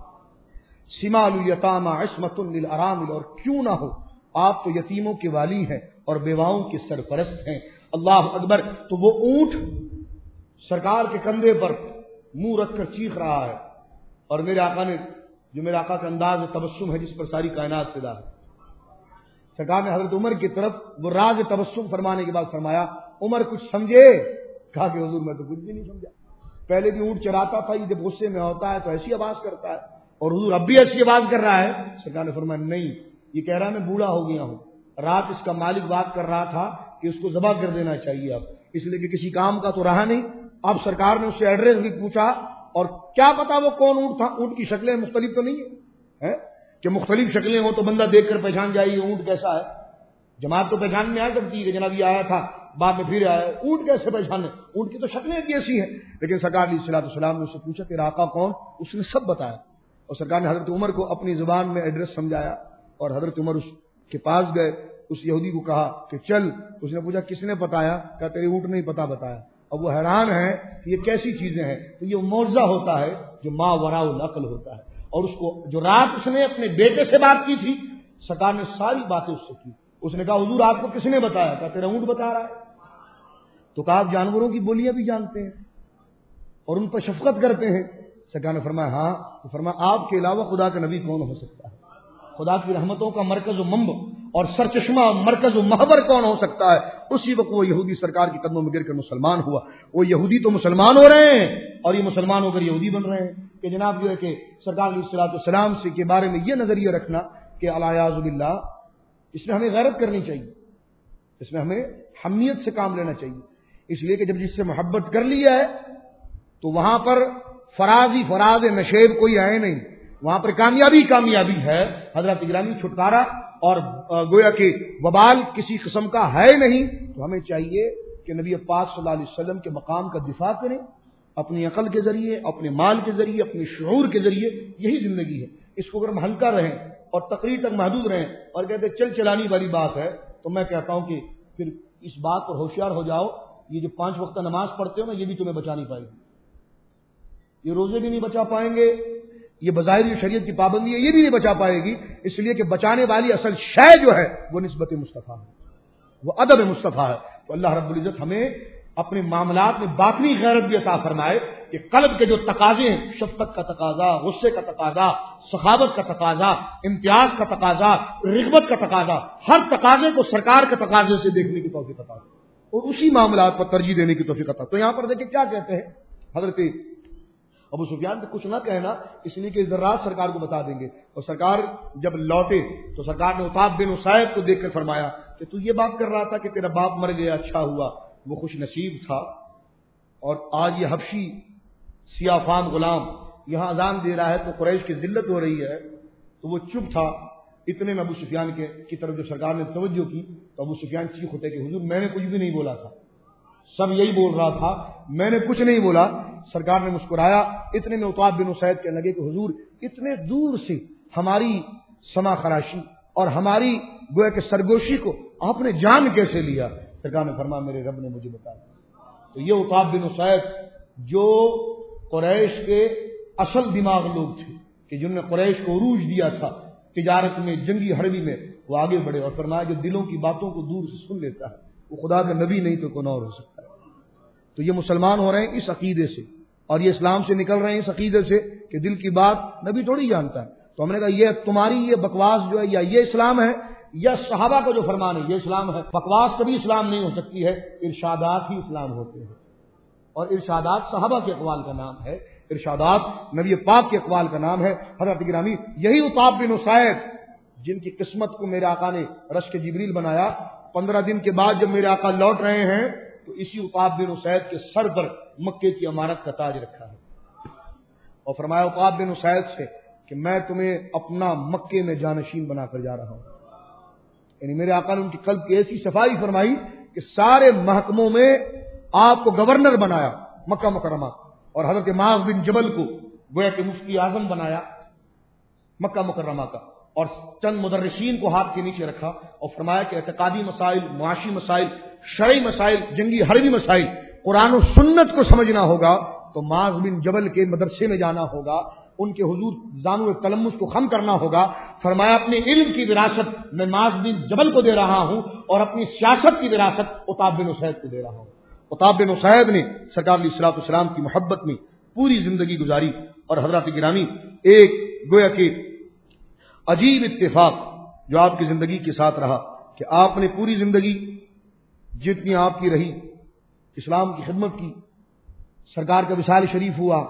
شمال الیتاما عصمت للارامل، اور کیوں نہ ہو آپ تو یتیموں کے والی ہیں اور بیواؤں کے سرپرست ہیں. اللہ اکبر. تو وہ اونٹ سرکار کے کندھے پر منہ رکھ کر چیخ رہا ہے، اور میرے آقا نے جو میرے آقا کا انداز تبسم ہے جس پر ساری کائنات فدا ہے، سرکار نے حضرت عمر کی طرف وہ راز تبسم فرمانے کے بعد فرمایا عمر کچھ سمجھے؟ کہا کہ حضور میں تو کچھ بھی نہیں سمجھا. پہلے بھی اونٹ چراتا تھا، یہ جب غصے میں ہوتا ہے تو ایسی آواز کرتا ہے، اور حضور اب بھی ایسی آواز کر رہا ہے. سرکار نے فرمایا نہیں، یہ کہہ رہا ہے میں بوڑھا ہو گیا ہوں، رات اس کا مالک بات کر رہا تھا کہ اس کو ذبح کر دینا چاہیے اب، اس لیے کہ کسی کام کا تو رہا نہیں. اب سرکار نے اس سے ایڈریس بھی پوچھا، اور کیا پتا وہ کون اونٹ تھا. اونٹ کی شکلیں مختلف تو نہیں ہے کہ مختلف شکلیں ہوں تو بندہ دیکھ کر پہچان جائے یہ اونٹ کیسا ہے. جماعت تو پہچان میں آ سکتی ہے کہ جناب یہ آیا تھا بعد میں پھر آیا، اونٹ کیسے پہچانے؟ اونٹ کی تو شکلیں کیسی ہیں. لیکن سرکار علیہ الصلوۃ والسلام نے اس سے پوچھا کہ آقا کون؟ اس نے سب بتایا، اور سرکار نے حضرت عمر کو اپنی زبان میں ایڈریس سمجھایا، اور حضرت عمر اس کے پاس گئے، اس یہودی کو کہا کہ چل. اس نے پوچھا کس نے بتایا؟ کہا تیرے اونٹ نے ہی پتا بتایا. اب وہ حیران ہے کہ یہ کیسی چیزیں ہیں. تو یہ معجزہ ہوتا ہے جو ما وراء العقل ہوتا ہے. اور اس کو جو رات اس نے اپنے بیٹے سے بات کی تھی، سرکار نے ساری باتیں اس سے کی. اس نے کہا حضور آپ کو کس نے بتایا؟ کہا تیرا اونٹ بتا رہا ہے. تو کہا آپ جانوروں کی بولیاں بھی جانتے ہیں اور ان پر شفقت کرتے ہیں؟ سرکار نے فرمایا ہاں. تو فرمایا آپ کے علاوہ خدا کا نبی کون ہو سکتا ہے؟ خدا کی رحمتوں کا مرکز و منبع اور سرچشمہ مرکز و محور کون ہو سکتا ہے؟ اسی وقت وہ یہودی سرکار کے قدموں میں گر کر مسلمان ہوا. وہ یہودی تو مسلمان ہو رہے ہیں اور یہ مسلمان ہو کر یہودی بن رہے ہیں. کہ جناب جو ہے کہ سرکار علیہ الصلوۃ والسلام سے کے بارے میں یہ نظریہ رکھنا کہ الیاذ باللہ، اس میں ہمیں غیرت کرنی چاہیے، اس میں ہمیں حمیت سے کام لینا چاہیے. اس لیے کہ جب جس سے محبت کر لیا ہے تو وہاں پر فرازی فراز نشیب کوئی ہے نہیں، وہاں پر کامیابی کامیابی ہے. حضرت گرامی چھٹکارا اور گویا کہ وبال کسی قسم کا ہے نہیں. تو ہمیں چاہیے کہ نبی پاک صلی اللہ علیہ وسلم کے مقام کا دفاع کریں، اپنی عقل کے ذریعے، اپنے مال کے ذریعے، اپنے شعور کے ذریعے. یہی زندگی ہے. اس کو اگر ہم ہلکا رہیں اور تقریر تک محدود رہیں اور کہتے چل چلانی والی بات ہے، تو میں کہتا ہوں کہ پھر اس بات پر ہوشیار ہو جاؤ. یہ جو پانچ وقت نماز پڑھتے ہو نا، یہ بھی تمہیں بچا نہیں پائے گی. یہ روزے بھی نہیں بچا پائیں گے، یہ بظاہر جو شریعت کی پابندی ہے یہ بھی نہیں بچا پائے گی. اس لیے کہ بچانے والی اصل شے جو ہے وہ نسبت مصطفیٰ ہے، وہ ادب مصطفیٰ ہے. تو اللہ رب العزت ہمیں اپنے معاملات میں باطنی غیرت بھی عطا فرمائے کہ قلب کے جو تقاضے ہیں، شفقت کا تقاضا، غصے کا تقاضا، سخاوت کا تقاضا، امتیاز کا تقاضا، رغبت کا تقاضا، ہر تقاضے کو سرکار کے تقاضے سے دیکھنے کی توفیق عطا اور اسی معاملات پر ترجیح دینے کی توفیق عطا۔ تو یہاں پر دیکھیں کیا کہتے ہیں حضرت ابو سفیان نے کچھ نہ کہنا، اس لیے کہ ذرات سرکار کو بتا دیں گے، اور سرکار جب لوٹے تو سرکار نے عتاب بن اسید کو دیکھ کر فرمایا کہ تو یہ بات کر رہا تھا کہ تیرا باپ مر گیا، اچھا ہوا، وہ خوش نصیب تھا، اور آج یہ حبشی سیاہ فام غلام یہاں اذان دے رہا ہے تو قریش کی ذلت ہو رہی ہے، تو وہ چپ تھا۔ اتنے میں ابو سفیان کے کی طرف جو سرکار نے توجہ کی تو ابو سفیان چیخ اٹھے کہ حضور میں نے کچھ بھی نہیں بولا تھا، سب یہی بول رہا تھا، میں نے کچھ نہیں بولا۔ سرکار نے مسکرایا۔ اتنے میں عتاب بن اسید کہنے لگے کہ حضور اتنے دور سے ہماری سما خراشی اور ہماری گویا کہ سرگوشی کو آپ نے جان کیسے لیا؟ سرکار نے فرمایا میرے رب نے مجھے بتایا۔ تو یہ عتاب بن اسید جو قریش کے اصل دماغ لوگ تھے کہ جنہوں نے قریش کو عروج دیا تھا تجارت میں، جنگی حربی میں، وہ آگے بڑھے اور فرمایا جو دلوں کی باتوں کو دور سے سن لیتا ہے وہ خدا کا نبی نہیں تو کون اور ہو سکتا ہے۔ تو یہ مسلمان ہو رہے ہیں اس عقیدے سے، اور یہ اسلام سے نکل رہے ہیں اس عقیدے سے کہ دل کی بات نبی تھوڑی جانتا ہے۔ تو ہم نے کہا یہ تمہاری یہ بکواس جو ہے یا یہ اسلام ہے یا صحابہ کا جو فرمان ہے یہ اسلام ہے۔ بکواس کبھی اسلام نہیں ہو سکتی ہے، ارشادات ہی اسلام ہوتے ہیں، اور ارشادات صحابہ کے اقوال کا نام ہے، ارشادات نبی پاک کے اقوال کا نام ہے۔ حضرت گرامی یہی عتاب بن اسید جن کی قسمت کو میرے آقا نے رشک جبریل بنایا، پندرہ دن کے بعد جب میرے آقا لوٹ رہے ہیں تو اسی عتاب بن اسید کے سر پر مکے کی امارت کا تاج رکھا ہے، اور فرمایا عتاب بن اسید سے کہ میں تمہیں اپنا مکے میں جانشین بنا کر جا رہا ہوں۔ یعنی میرے آقا نے ان کی قلب کی ایسی صفائی فرمائی کہ سارے محکموں میں آپ کو گورنر بنایا مکہ مکرمہ، اور حضرت معاذ بن جبل کو گویا کہ مفتی اعظم بنایا مکہ مکرمہ کا، اور چند مدرسین کو ہاتھ کے نیچے رکھا اور فرمایا کہ اعتقادی مسائل، معاشی مسائل، شرعی مسائل، جنگی حربی مسائل، قرآن و سنت کو سمجھنا ہوگا تو معاذ بن جبل کے مدرسے میں جانا ہوگا، ان کے حضور زانو تلمس کو خم کرنا ہوگا۔ فرمایا اپنے علم کی وراثت میں معاذ بن جبل کو دے رہا ہوں اور اپنی سیاست کی وراثت عتاب بن اسید کو دے رہا ہوں۔ عتاب بن اسید نے سرکار علیہ الصلوۃ والسلام کی محبت میں پوری زندگی گزاری، اور حضرات گرامی ایک گویا کہ عجیب اتفاق جو آپ کی زندگی کے ساتھ رہا کہ آپ نے پوری زندگی جتنی آپ کی رہی اسلام کی خدمت کی، سرکار کا وصال شریف ہوا،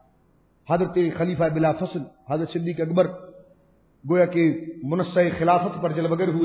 حضرت خلیفہ بلا فصل حضرت صدیق اکبر گویا کہ منصہ خلافت پر جلوگر ہوئے،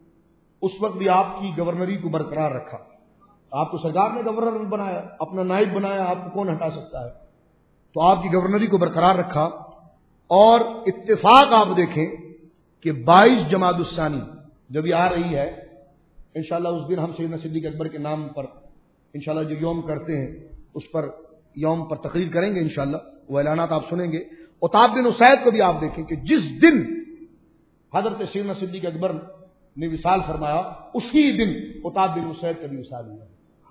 اس وقت بھی آپ کی گورنری کو برقرار رکھا۔ آپ کو سرکار نے گورنر بنایا، اپنا نائب بنایا، آپ کو کون ہٹا سکتا ہے؟ تو آپ کی گورنری کو برقرار رکھا، اور اتفاق آپ دیکھیں کہ بائیس جمادی الثانی جب یہ آ رہی ہے انشاءاللہ اس دن ہم سیدنا صدیق اکبر کے نام پر انشاءاللہ جو یوم کرتے ہیں اس پر یوم پر تقریر کریں گے، انشاءاللہ وہ اعلانات آپ سنیں گے۔ عتاب بن اسید کو بھی آپ دیکھیں کہ جس دن حضرت سیدنا صدیق اکبر نے وصال فرمایا اسی دن عتاب بن اسید کا بھی وصال ہوا۔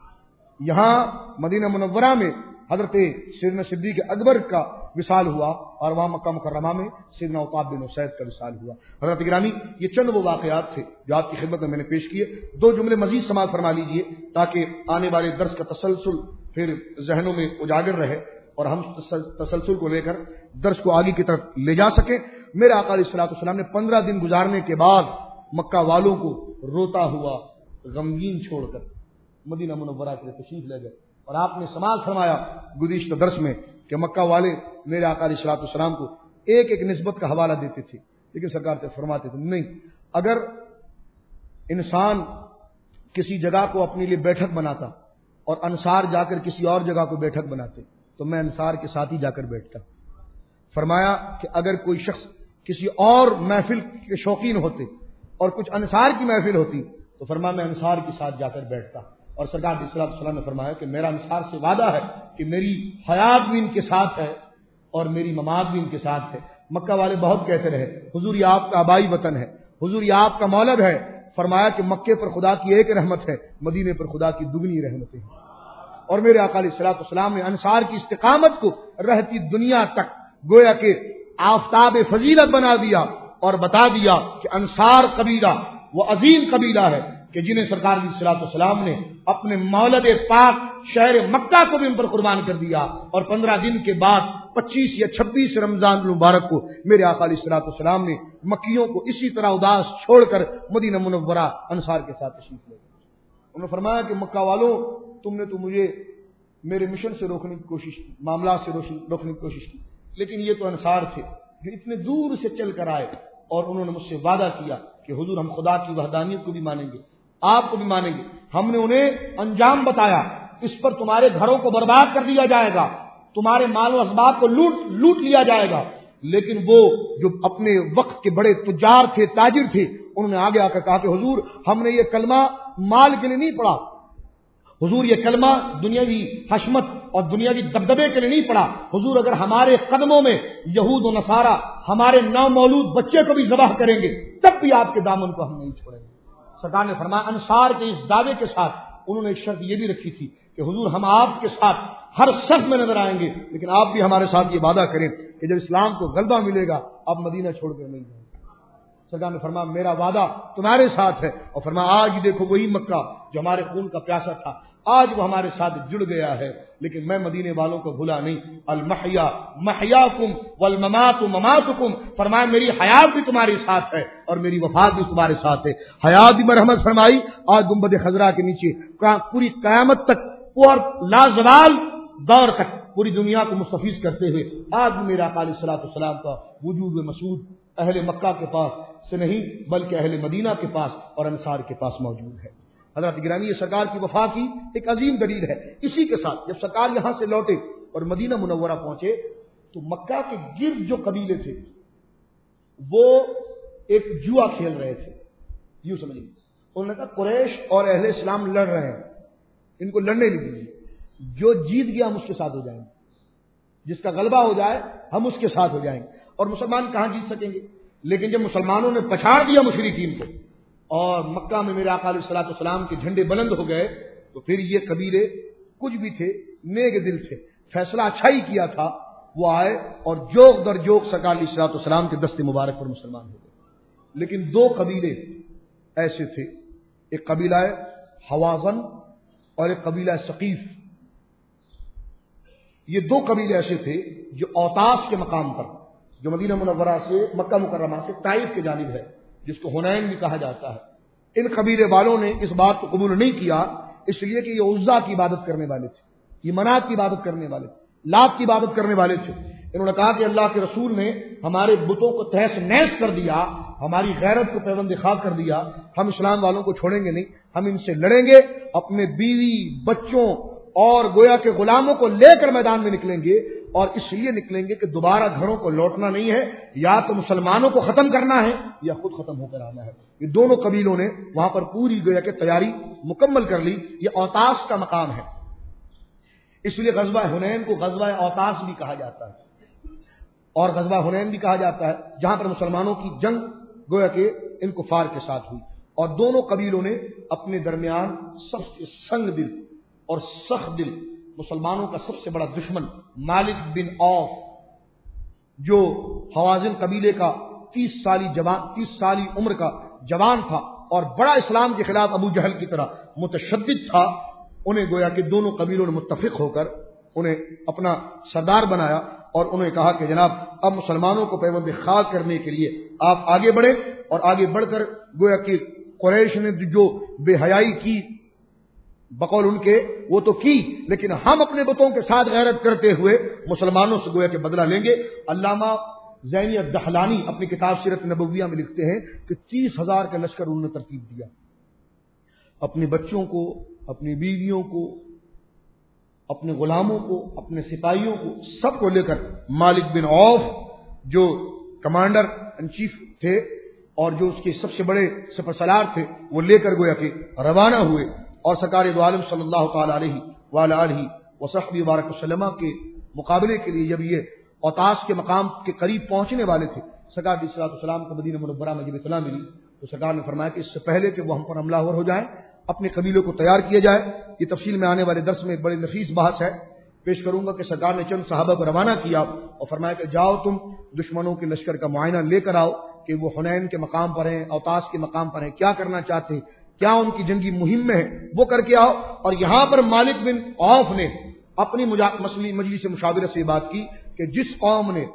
یہاں مدینہ منورہ میں حضرت سیدنا صدیق اکبر کا وصال ہوا، اور وہاں مکہ مکرمہ میں سیدنا عتاب بن اسید کا وصال ہوا۔ حضرت گرامی یہ چند وہ واقعات تھے جو آپ کی خدمت میں میں نے پیش کیے۔ دو جملے مزید سماعت فرما لیجئے تاکہ آنے والے درس کا تسلسل پھر ذہنوں میں اجاگر رہے اور ہم تسلسل کو لے کر درس کو آگے کی طرف لے جا سکیں۔ میرے آقا علیہ الصلوۃ والسلام نے پندرہ دن گزارنے کے بعد مکہ والوں کو روتا ہوا غمگین چھوڑ کر مدینہ منورہ کے تشریف لے گئے، اور آپ نے سماعت فرمایا گزشتہ درس میں کہ مکہ والے میرے آقا علیہ الصلوۃ والسلام کو ایک ایک نسبت کا حوالہ دیتے تھے، لیکن سرکار سے فرماتے تھے نہیں، اگر انسان کسی جگہ کو اپنے لیے بیٹھک بناتا اور انصار جا کر کسی اور جگہ کو بیٹھک بناتے تو میں انصار کے ساتھ ہی جا کر بیٹھتا۔ فرمایا کہ اگر کوئی شخص کسی اور محفل کے شوقین ہوتے اور کچھ انصار کی محفل ہوتی تو فرمایا میں انصار کے ساتھ جا کر بیٹھتا، اور سرکار علیہ الصلوۃ والسلام نے فرمایا کہ میرا انصار سے وعدہ ہے کہ میری حیات بھی ان کے ساتھ ہے اور میری ممات بھی ان کے ساتھ ہے۔ مکہ والے بہت کہتے رہے حضور یہ آپ کا آبائی وطن ہے، حضور یہ آپ کا مولد ہے۔ فرمایا کہ مکے پر خدا کی ایک رحمت ہے، مدینے پر خدا کی دگنی رحمتیں ہیں۔ اور میرے آقا علیہ الصلوۃ والسلام نے انصار کی استقامت کو رہتی دنیا تک گویا کہ آفتاب فضیلت بنا دیا اور بتا دیا کہ انصار قبیلہ وہ عظیم قبیلہ ہے، کہ جنہیں سرکار علیہ الصلوۃ والسلام نے اپنے مولد پاک شہر مکہ کو بھی ان پر قربان کر دیا، اور پندرہ دن کے بعد پچیس یا چھبیس رمضان المبارک کو میرے آقا علیہ الصلوۃ والسلام نے مکیوں کو اسی طرح اداس چھوڑ کر مدینہ منورہ انصار کے ساتھ تشریف لے گئے۔ انہوں نے فرمایا کہ مکہ والوں، تم نے تو مجھے میرے مشن سے روکنے کی کوشش کی، معاملات سے روکنے کی کوشش کی، لیکن یہ تو انصار تھے جو اتنے دور سے چل کر آئے، اور انہوں نے مجھ سے وعدہ کیا کہ حضور ہم خدا کی وحدانیت کو بھی مانیں گے، آپ کو بھی مانیں گے۔ ہم نے انہیں انجام بتایا، اس پر تمہارے گھروں کو برباد کر دیا جائے گا، تمہارے مال و اسباب کو لوٹ لوٹ لیا جائے گا، لیکن وہ جو اپنے وقت کے بڑے تجار تھے، تاجر تھے، انہوں نے آگے آ کر کہا کہ حضور ہم نے یہ کلمہ مال کے لیے نہیں پڑھا، حضور یہ کلمہ دنیاوی حشمت اور دنیاوی دبدبے کے لیے نہیں پڑھا، حضور اگر ہمارے قدموں میں یہود و نصارہ ہمارے نو مولود بچے کو بھی ذبح کریں گے تب بھی آپ کے دامن کو ہم نہیں چھوڑیں گے۔ سرکار نے فرمایا انصار کے اس دعوے کے ساتھ انہوں نے ایک شرط یہ بھی رکھی تھی کہ حضور ہم آپ کے ساتھ ہر صف میں نظر آئیں گے، لیکن آپ بھی ہمارے ساتھ یہ وعدہ کریں کہ جب اسلام کو غلبہ ملے گا اب مدینہ چھوڑ کر نہیں جائیں گے۔ سرکار نے فرمایا میرا وعدہ تمہارے ساتھ ہے، اور فرمایا آج دیکھو وہی مکہ جو ہمارے خون کا پیاسا تھا آج وہ ہمارے ساتھ جڑ گیا ہے، لیکن میں مدینے والوں کو بھولا نہیں۔ المحیا محیاکم والممات مماتکم، فرمایا میری حیات بھی تمہارے ساتھ ہے اور میری وفات بھی تمہارے ساتھ ہے۔ حیات بھی مرحمت فرمائی آج گنبد خضرا کے نیچے پوری قیامت تک اور لازوال دور تک پوری دنیا کو مستفیض کرتے ہوئے آج بھی میرا آقا علیہ الصلوۃ والسلام کا وجود و مسعود اہل مکہ کے پاس سے نہیں بلکہ اہل مدینہ کے پاس اور انصار کے پاس موجود ہے۔ حضرت گرامی یہ سرکار کی وفا کی ایک عظیم دلیل ہے۔ اسی کے ساتھ جب سرکار یہاں سے لوٹے اور مدینہ منورہ پہنچے تو مکہ کے گرد جو قبیلے تھے وہ ایک جوا کھیل رہے تھے، یوں سمجھیں، انہوں نے کہا قریش اور اہل اسلام لڑ رہے ہیں، ان کو لڑنے نہیں دیجیے، جو جیت گیا ہم اس کے ساتھ ہو جائیں گے، جس کا غلبہ ہو جائے ہم اس کے ساتھ ہو جائیں گے۔ اور مسلمان کہاں جیت سکیں گے؟ لیکن جب مسلمانوں نے پچھاڑ دیا مشرکین کو اور مکہ میں میرے آقا علیہ الصلوۃ والسلام کے جھنڈے بلند ہو گئے تو پھر یہ قبیلے کچھ بھی تھے نیک دل تھے، فیصلہ اچھا ہی کیا تھا، وہ آئے اور جوگ در جوگ سرکار علیہ الصلوۃ والسلام کے دست مبارک پر مسلمان ہو گئے۔ لیکن دو قبیلے ایسے تھے، ایک قبیلہ حوازن اور ایک قبیلہ ثقیف، یہ دو قبیلے ایسے تھے جو اوتاس کے مقام پر جو مدینہ منورہ سے مکہ مکرمہ سے طائف کی جانب ہے جس کو حنین بھی کہا جاتا ہے، ان قبیلے والوں نے اس بات کو قبول نہیں کیا اس لیے کہ یہ عزا کی عبادت کرنے والے تھے، یہ منات کی عبادت کرنے والے تھے، لات کی عبادت کرنے والے تھے۔ انہوں نے کہا کہ اللہ کے رسول نے ہمارے بتوں کو تہس نہس کر دیا، ہماری غیرت کو پیوند خاک کر دیا، ہم اسلام والوں کو چھوڑیں گے نہیں، ہم ان سے لڑیں گے، اپنے بیوی بچوں اور گویا کے غلاموں کو لے کر میدان میں نکلیں گے، اور اس لیے نکلیں گے کہ دوبارہ گھروں کو لوٹنا نہیں ہے، یا تو مسلمانوں کو ختم کرنا ہے یا خود ختم ہو کر آنا ہے۔ یہ دونوں قبیلوں نے وہاں پر پوری گویا کہ تیاری مکمل کر لی، یہ اوتاس کا مقام ہے، اس لیے غزوہ حنین کو غزوہ اوتاس بھی کہا جاتا ہے اور غزوہ حنین بھی کہا جاتا ہے، جہاں پر مسلمانوں کی جنگ گویا کہ ان کفار کے ساتھ ہوئی، اور دونوں قبیلوں نے اپنے درمیان سب سے سنگ دل اور سخت دل مسلمانوں کا سب سے بڑا دشمن مالک بن عوف جو حوازن قبیلے کا تیس سالی جوان تیس سالی عمر کا جوان تھا اور بڑا اسلام کے خلاف ابو جہل کی طرح متشدد تھا، انہیں گویا کہ دونوں قبیلوں نے متفق ہو کر انہیں اپنا سردار بنایا اور انہیں کہا کہ جناب اب مسلمانوں کو پیوند خاک کرنے کے لیے آپ آگے بڑھیں، اور آگے بڑھ کر گویا کہ قریش نے جو بے حیائی کی بقول ان کے وہ تو کی، لیکن ہم اپنے بتوں کے ساتھ غیرت کرتے ہوئے مسلمانوں سے گویا کہ بدلہ لیں گے۔ علامہ زینی الدحلانی اپنی کتاب سیرت نبویہ میں لکھتے ہیں کہ تیس ہزار کا لشکر انہوں نے ترتیب دیا، اپنے بچوں کو، اپنی بیویوں کو، اپنے غلاموں کو، اپنے سپاہیوں کو، سب کو لے کر مالک بن عوف جو کمانڈر ان چیف تھے اور جو اس کے سب سے بڑے سپر سالار تھے وہ لے کر گویا کہ روانہ ہوئے، اور سرکار دو عالم صلی اللہ تعالی علیہ وآلہ آلہ وصحبہ وبارک وسلم کے مقابلے کے لیے جب یہ اوتاس کے مقام کے قریب پہنچنے والے تھے، سرکار علیہ الصلوۃ والسلام کو مدینہ منورہ میں جب اطلاع ملی تو سرکار نے فرمایا کہ اس سے پہلے کہ وہ ہم پر حملہ آور ہو جائیں اپنے قبیلوں کو تیار کیا جائے۔ یہ تفصیل میں آنے والے درس میں بڑے نفیس بحث ہے، پیش کروں گا کہ سرکار نے چند صحابہ کو روانہ کیا اور فرمایا کہ جاؤ تم دشمنوں کے لشکر کا معائنہ لے کر آؤ کہ وہ حنین کے مقام پر ہیں، اوتاس کے مقام پر ہیں، کیا کرنا چاہتے ہیں، کیا ان کی جنگی مہم میں ہے وہ کر کے آؤ. اور یہاں پر مالک بن عوف نے اپنی مسئلہ مجلس مشاورت سے بات کی کہ جس قوم نے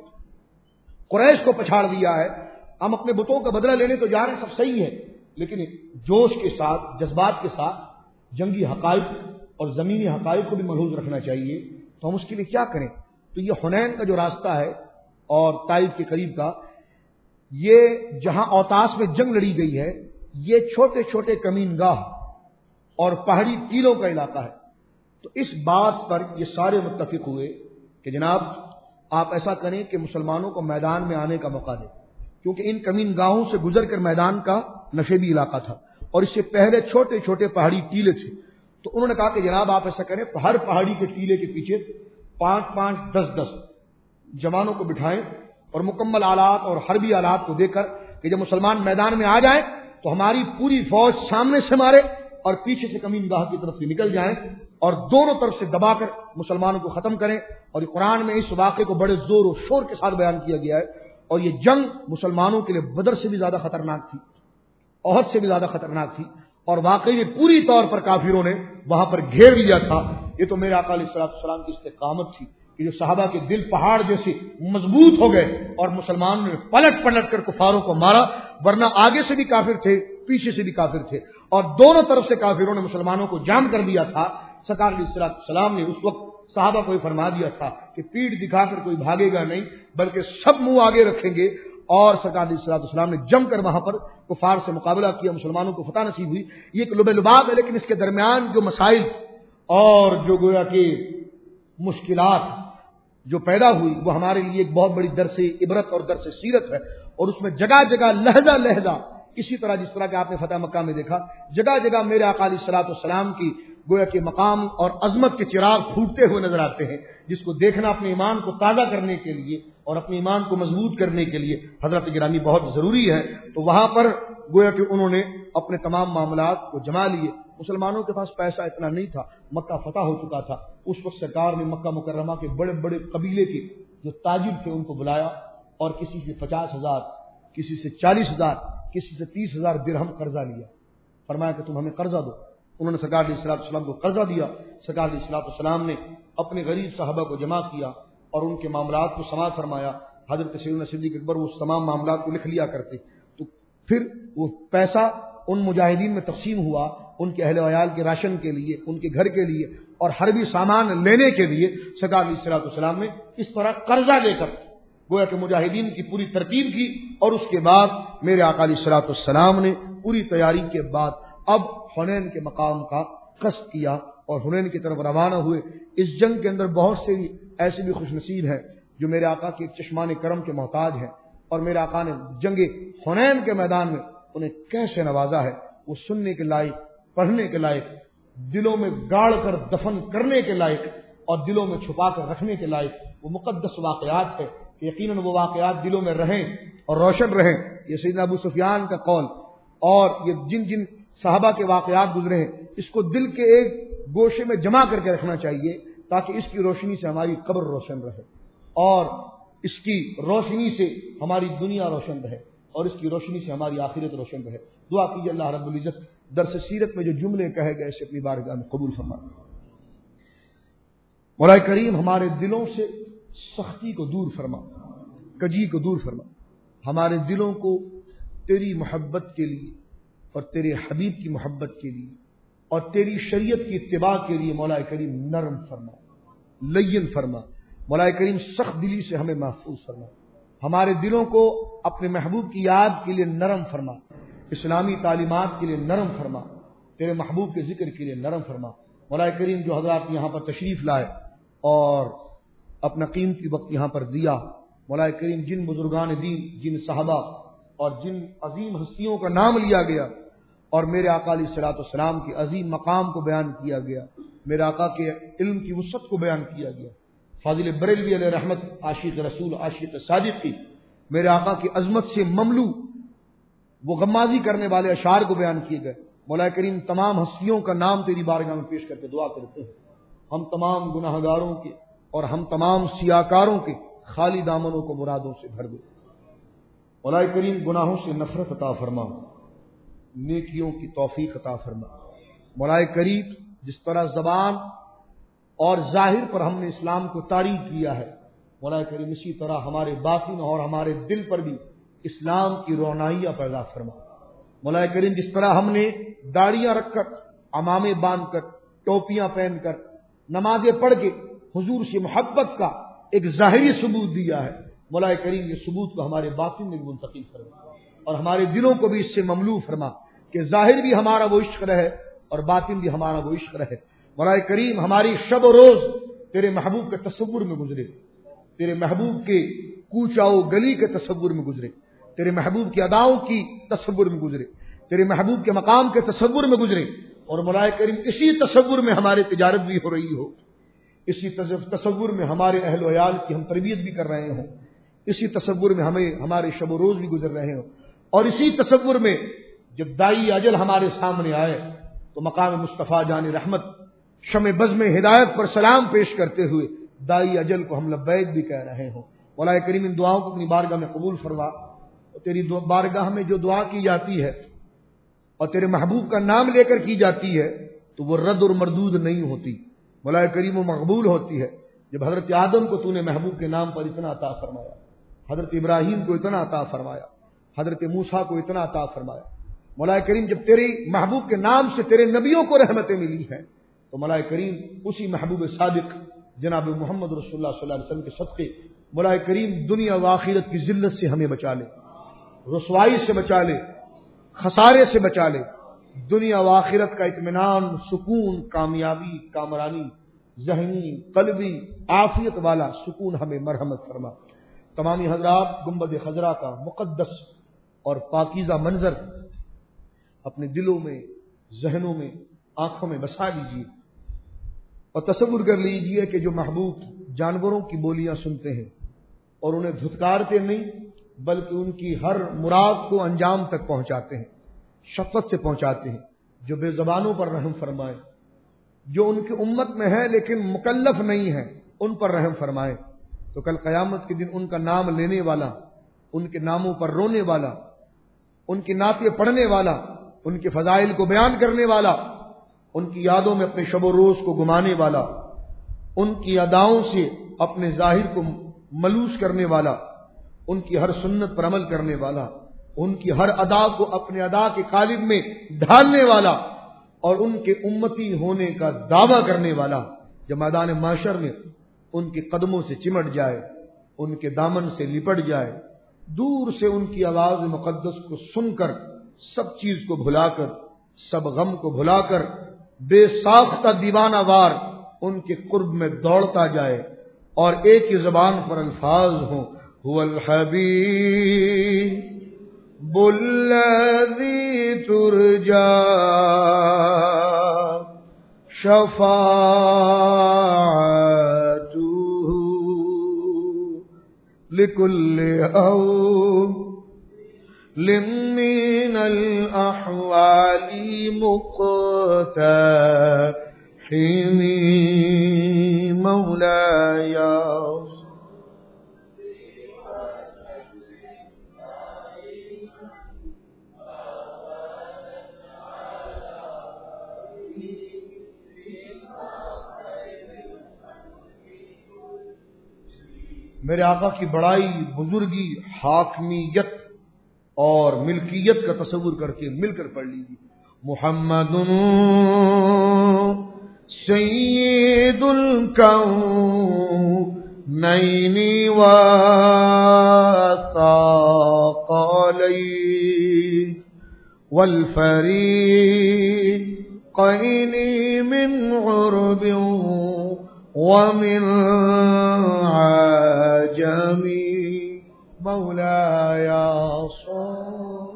قریش کو پچھاڑ دیا ہے، ہم اپنے بتوں کا بدلہ لینے تو جا رہے ہیں، سب صحیح ہے، لیکن جوش کے ساتھ، جذبات کے ساتھ جنگی حقائق اور زمینی حقائق کو بھی ملحوظ رکھنا چاہیے. تو ہم اس کے لیے کیا کریں؟ تو یہ حنین کا جو راستہ ہے اور طائف کے قریب کا، یہ جہاں اوتاس میں جنگ لڑی گئی ہے، یہ چھوٹے چھوٹے کمین گاہ اور پہاڑی ٹیلوں کا علاقہ ہے. تو اس بات پر یہ سارے متفق ہوئے کہ جناب آپ ایسا کریں کہ مسلمانوں کو میدان میں آنے کا موقع دیں، کیونکہ ان کمین گاہوں سے گزر کر میدان کا نشیبی علاقہ تھا اور اس سے پہلے چھوٹے چھوٹے پہاڑی ٹیلے تھے. تو انہوں نے کہا کہ جناب آپ ایسا کریں، ہر پہاڑی کے ٹیلے کے پیچھے پانچ پانچ دس دس جوانوں کو بٹھائیں اور مکمل آلات اور حربی آلات کو دے کر کہ جب مسلمان میدان میں آ جائیں تو ہماری پوری فوج سامنے سے مارے اور پیچھے سے کمین گاہ کی طرف سے نکل جائیں اور دونوں طرف سے دبا کر مسلمانوں کو ختم کریں. اور یہ قرآن میں اس واقعے کو بڑے زور و شور کے ساتھ بیان کیا گیا ہے. اور یہ جنگ مسلمانوں کے لیے بدر سے بھی زیادہ خطرناک تھی، احد سے بھی زیادہ خطرناک تھی، اور واقعی میں پوری طور پر کافروں نے وہاں پر گھیر لیا تھا. یہ تو میرے آقا علیہ الصلوۃ والسلام کی استقامت تھی کہ جو صحابہ کے دل پہاڑ جیسے مضبوط ہو گئے اور مسلمانوں نے پلٹ پلٹ کر کفاروں کو مارا، ورنہ آگے سے بھی کافر تھے، پیچھے سے بھی کافر تھے، اور دونوں طرف سے کافروں نے مسلمانوں کو جام کر دیا تھا. سرکار علیہ الصلوۃ والسلام نے اس وقت صحابہ کو یہ فرما دیا تھا کہ پیٹھ دکھا کر کوئی بھاگے گا نہیں، بلکہ سب منہ آگے رکھیں گے. اور سرکار علیہ الصلوۃ والسلام نے جم کر وہاں پر کفار سے مقابلہ کیا، مسلمانوں کو فتح نصیب ہوئی. یہ ایک لب لباب ہے، لیکن اس کے درمیان جو مسائل اور جو گویا کہ مشکلات جو پیدا ہوئی وہ ہمارے لیے ایک بہت بڑی درس عبرت اور درس سیرت ہے. اور اس میں جگہ جگہ لہجہ لہجہ اسی طرح جس طرح کہ آپ نے فتح مکہ میں دیکھا، جگہ جگہ میرے آقا علیہ الصلوۃ والسلام کی گویا کہ مقام اور عظمت کے چراغ پھوٹتے ہوئے نظر آتے ہیں، جس کو دیکھنا اپنے ایمان کو تازہ کرنے کے لیے اور اپنے ایمان کو مضبوط کرنے کے لیے حضرت گرامی بہت ضروری ہے. تو وہاں پر گویا کہ انہوں نے اپنے تمام معاملات کو جما لیے. مسلمانوں کے پاس پیسہ اتنا نہیں تھا، مکہ فتح ہو چکا تھا. اس وقت سرکار نے مکہ مکرمہ کے بڑے بڑے قبیلے کے جو تاجر تھے ان کو بلایا اور کسی سے پچاس ہزار، کسی سے چالیس ہزار، کسی سے تیس ہزار درہم قرضہ لیا. فرمایا کہ تم ہمیں قرضہ دو. انہوں نے سرکار علیہ الصلوۃ والسلام کو قرضہ دیا. سرکار علیہ الصلوۃ والسلام نے اپنے غریب صحابہ کو جمع کیا اور ان کے معاملات کو سماعت فرمایا. حضرت سیدنا صدیق اکبر وہ تمام معاملات کو لکھ لیا کرتے. تو پھر وہ پیسہ ان مجاہدین میں تقسیم ہوا، ان کے اہل وعیال کے راشن کے لیے، ان کے گھر کے لیے اور حربی سامان لینے کے لیے. سرکار علیہ الصلوۃ والسلام نے اس طرح قرضہ لے کر گویا کہ مجاہدین کی پوری ترتیب کی. اور اس کے بعد میرے آقا علیہ الصلوۃ والسلام نے پوری تیاری کے بعد اب حنین کے مقام کا قصد کیا اور حنین کی طرف روانہ ہوئے. اس جنگ کے اندر بہت سے ایسے بھی خوش نصیب ہیں جو میرے آقا کے چشمان کرم کے محتاج ہیں، اور میرے آقا نے جنگ حنین کے میدان میں انہیں کیسے نوازا ہے وہ سننے کے لائق، پڑھنے کے لائق، دلوں میں گاڑ کر دفن کرنے کے لائق اور دلوں میں چھپا کر رکھنے کے لائق وہ مقدس واقعات ہے کہ یقیناً وہ واقعات دلوں میں رہیں اور روشن رہیں. یہ سیدنا ابو سفیان کا قول اور یہ جن جن صحابہ کے واقعات گزرے ہیں اس کو دل کے ایک گوشے میں جمع کر کے رکھنا چاہیے تاکہ اس کی روشنی سے ہماری قبر روشن رہے اور اس کی روشنی سے ہماری دنیا روشن رہے اور اس کی روشنی سے ہماری آخرت روشن رہے. دعا کیجیے اللہ رب العزت درس سیرت میں جو جملے کہے گئے اسے اپنی بارگاہ میں قبول فرما. مولا کریم ہمارے دلوں سے سختی کو دور فرما، کجی کو دور فرما. ہمارے دلوں کو تیری محبت کے لیے اور تیرے حبیب کی محبت کے لیے اور تیری شریعت کی اتباع کے لیے مولا کریم نرم فرما، لین فرما. مولا کریم سخت دلی سے ہمیں محفوظ فرما. ہمارے دلوں کو اپنے محبوب کی یاد کے لیے نرم فرما، اسلامی تعلیمات کے لیے نرم فرما، تیرے محبوب کے ذکر کے لیے نرم فرما. مولا کریم جو حضرات یہاں پر تشریف لائے اور اپنا قیمتی وقت یہاں پر دیا، مولا کریم جن بزرگان دین، جن صحابہ اور جن عظیم ہستیوں کا نام لیا گیا اور میرے آقا علیہ الصلوۃ والسلام کے عظیم مقام کو بیان کیا گیا، میرے آقا کے علم کی وسعت کو بیان کیا گیا، فاضل بریلوی علیہ رحمت عاشق رسول عاشق صادق کی میرے آقا کی عظمت سے مملو وہ غمازی کرنے والے اشعار کو بیان کیے گئے. مولا کریم تمام ہستیوں کا نام تیری بارگاہ میں پیش کر کے دعا کرتے ہیں ہم تمام گناہ گاروں کے اور ہم تمام سیاکاروں کے خالی دامنوں کو مرادوں سے بھر دے. مولا کریم گناہوں سے نفرت عطا فرما، نیکیوں کی توفیق عطا فرما۔ مولا کریم جس طرح زبان اور ظاہر پر ہم نے اسلام کو تعریف کیا ہے، مولا کریم اسی طرح ہمارے باطن اور ہمارے دل پر بھی اسلام کی رونائیاں پیدا فرما۔ مولا کریم جس طرح ہم نے داڑیاں رکھ کر، عمامے باندھ کر، ٹوپیاں پہن کر، نمازیں پڑھ کے حضور سے محبت کا ایک ظاہری ثبوت دیا ہے، مولا کریم یہ ثبوت کو ہمارے باطن میں منتقل فرما اور ہمارے دلوں کو بھی اس سے مملو فرما کہ ظاہر بھی ہمارا وہ عشق رہے اور باطن بھی ہمارا وہ عشق رہے۔ مولا کریم ہماری شب و روز تیرے محبوب کے تصور میں گزرے، تیرے محبوب کے کوچا و گلی کے تصور میں گزرے، تیرے محبوب کی اداؤں کی تصور میں گزرے، تیرے محبوب کے مقام کے تصور میں گزرے، اور مولا کریم اسی تصور میں ہماری تجارت بھی ہو رہی ہو، اسی تصور میں ہمارے اہل و عیال کی ہم تربیت بھی کر رہے ہوں، اسی تصور میں ہمیں ہمارے شب و روز بھی گزر رہے ہوں، اور اسی تصور میں جب دائی اجل ہمارے سامنے آئے تو مقام مصطفیٰ جان رحمت شمع بزم ہدایت پر سلام پیش کرتے ہوئے دائی اجل کو ہم لبیک بھی کہہ رہے ہوں۔ مولا کریم ان دعاؤں کو اپنی بارگاہ میں قبول فرما، اور تیری بارگاہ میں جو دعا کی جاتی ہے اور تیرے محبوب کا نام لے کر کی جاتی ہے تو وہ رد اور مردود نہیں ہوتی، مولا کریم و مقبول ہوتی ہے۔ جب حضرت آدم کو تو نے محبوب کے نام پر اتنا عطا فرمایا، حضرت ابراہیم کو اتنا عطا فرمایا، حضرت موسیٰ کو اتنا عطا فرمایا، مولا کریم جب تیری محبوب کے نام سے تیرے نبیوں کو رحمتیں ملی ہیں تو مولا کریم اسی محبوب صادق جناب محمد رسول اللہ صلی اللہ علیہ وسلم کے صدقے مولا کریم دنیا و آخرت کی ذلت سے ہمیں بچا لے، رسوائی سے بچا لے، خسارے سے بچا لے، دنیا و آخرت کا اطمینان، سکون، کامیابی، کامرانی، ذہنی، قلبی، عافیت والا سکون ہمیں مرحمت فرما۔ تمامی حضرات گنبد خضرا کا مقدس اور پاکیزہ منظر اپنے دلوں میں، ذہنوں میں، آنکھوں میں بسا لیجیے اور تصور کر لیجیے کہ جو محبوب جانوروں کی بولیاں سنتے ہیں اور انہیں دھتکارتے نہیں بلکہ ان کی ہر مراد کو انجام تک پہنچاتے ہیں، شفقت سے پہنچاتے ہیں، جو بے زبانوں پر رحم فرمائے، جو ان کی امت میں ہے لیکن مکلف نہیں ہے ان پر رحم فرمائے، تو کل قیامت کے دن ان کا نام لینے والا، ان کے ناموں پر رونے والا، ان کی نعتیں پڑھنے والا، ان کے فضائل کو بیان کرنے والا، ان کی یادوں میں اپنے شب و روز کو گمانے والا، ان کی اداؤں سے اپنے ظاہر کو ملوث کرنے والا، ان کی ہر سنت پر عمل کرنے والا، ان کی ہر ادا کو اپنے ادا کے قالب میں ڈھالنے والا اور ان کے امتی ہونے کا دعویٰ کرنے والا، جب میدان معاشر میں ان کے قدموں سے چمٹ جائے، ان کے دامن سے لپٹ جائے، دور سے ان کی آواز مقدس کو سن کر سب چیز کو بھلا کر، سب غم کو بھلا کر، بے ساختہ دیوانہ وار ان کے قرب میں دوڑتا جائے اور ایک ہی زبان پر الفاظ ہوں، هو الحبیب الذی ترجا شفاعته لكل أول من الأحوال مقتحم مولاي میرے آقا کی بڑائی، بزرگی، حاکمیت اور ملکیت کا تصور کر کے مل کر پڑھ لیجیے، محمد سید الکونین والثقلین والفریقین من عرب ومن عجم مولاي صل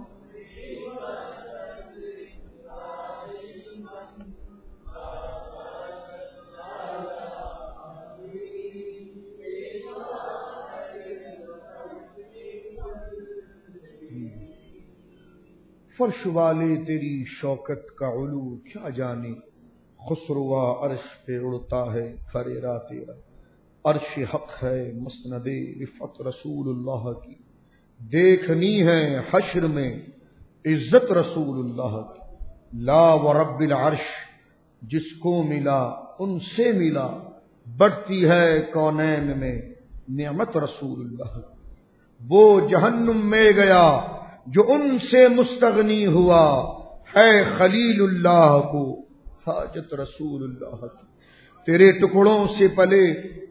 فرش والے تیری شوکت کا علو کیا جانے، خسروا عرش پہ اڑتا ہے فریرا تیرا، عرش حق ہے مسند رفعت رسول اللہ کی، دیکھنی ہے حشر میں عزت رسول اللہ کی، لا ورب العرش جس کو ملا ان سے ملا، بڑھتی ہے کونین میں نعمت رسول اللہ، وہ جہنم میں گیا جو ان سے مستغنی ہوا، ہے خلیل اللہ کو حاجت رسول اللہ کی، تیرے ٹکڑوں سے پلے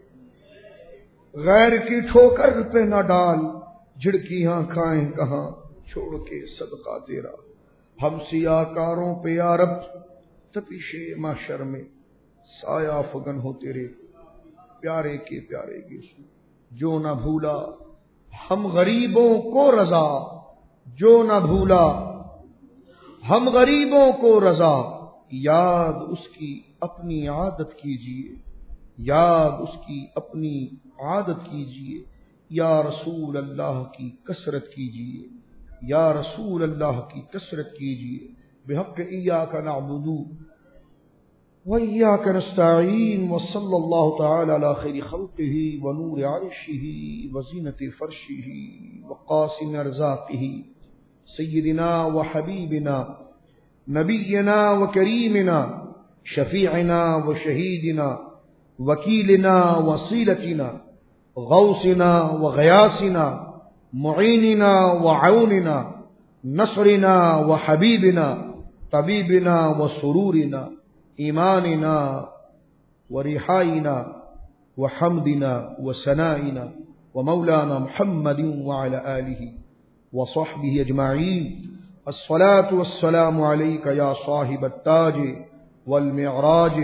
غیر کی ٹھوکر پہ نہ ڈال، جھڑکیاں کھائیں کہاں چھوڑ کے صدقہ تیرا، ہم سیاہ کاروں پہ یا رب تپش محشر میں سایہ فگن ہو تیرے پیارے کے پیارے گیسو، جو نہ بھولا ہم غریبوں کو رضا، جو نہ بھولا ہم غریبوں کو رضا، یاد اس کی اپنی عادت کیجیے، یاد اس کی اپنی عادت کیجیے، یا رسول اللہ کی کثرت کیجیے، یا رسول اللہ کی کثرت کیجیے، بحق ایاک نعبد وإياك نستعين، وصلى الله تعالى على خير خلقه ونور عرشه وزينة فرشه وقاسم أرزاقه سيدنا وحبيبنا نبينا وكريمنا شفيعنا وشهيدنا وكيلنا وصيلتنا غوثنا وغياثنا معيننا وعوننا نصرنا وحبيبنا طبيبنا وسرورنا ایماننا ورحائنا وحمدنا وسنائنا ومولانا محمد وعلى آله وصحبه أجمعين، الصلاة والسلام عليك يا صاحب التاج والمعراج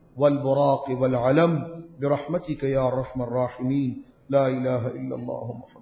والبراق والعلم برحمتك يا أرحم الراحمين، لا إله إلا الله محمد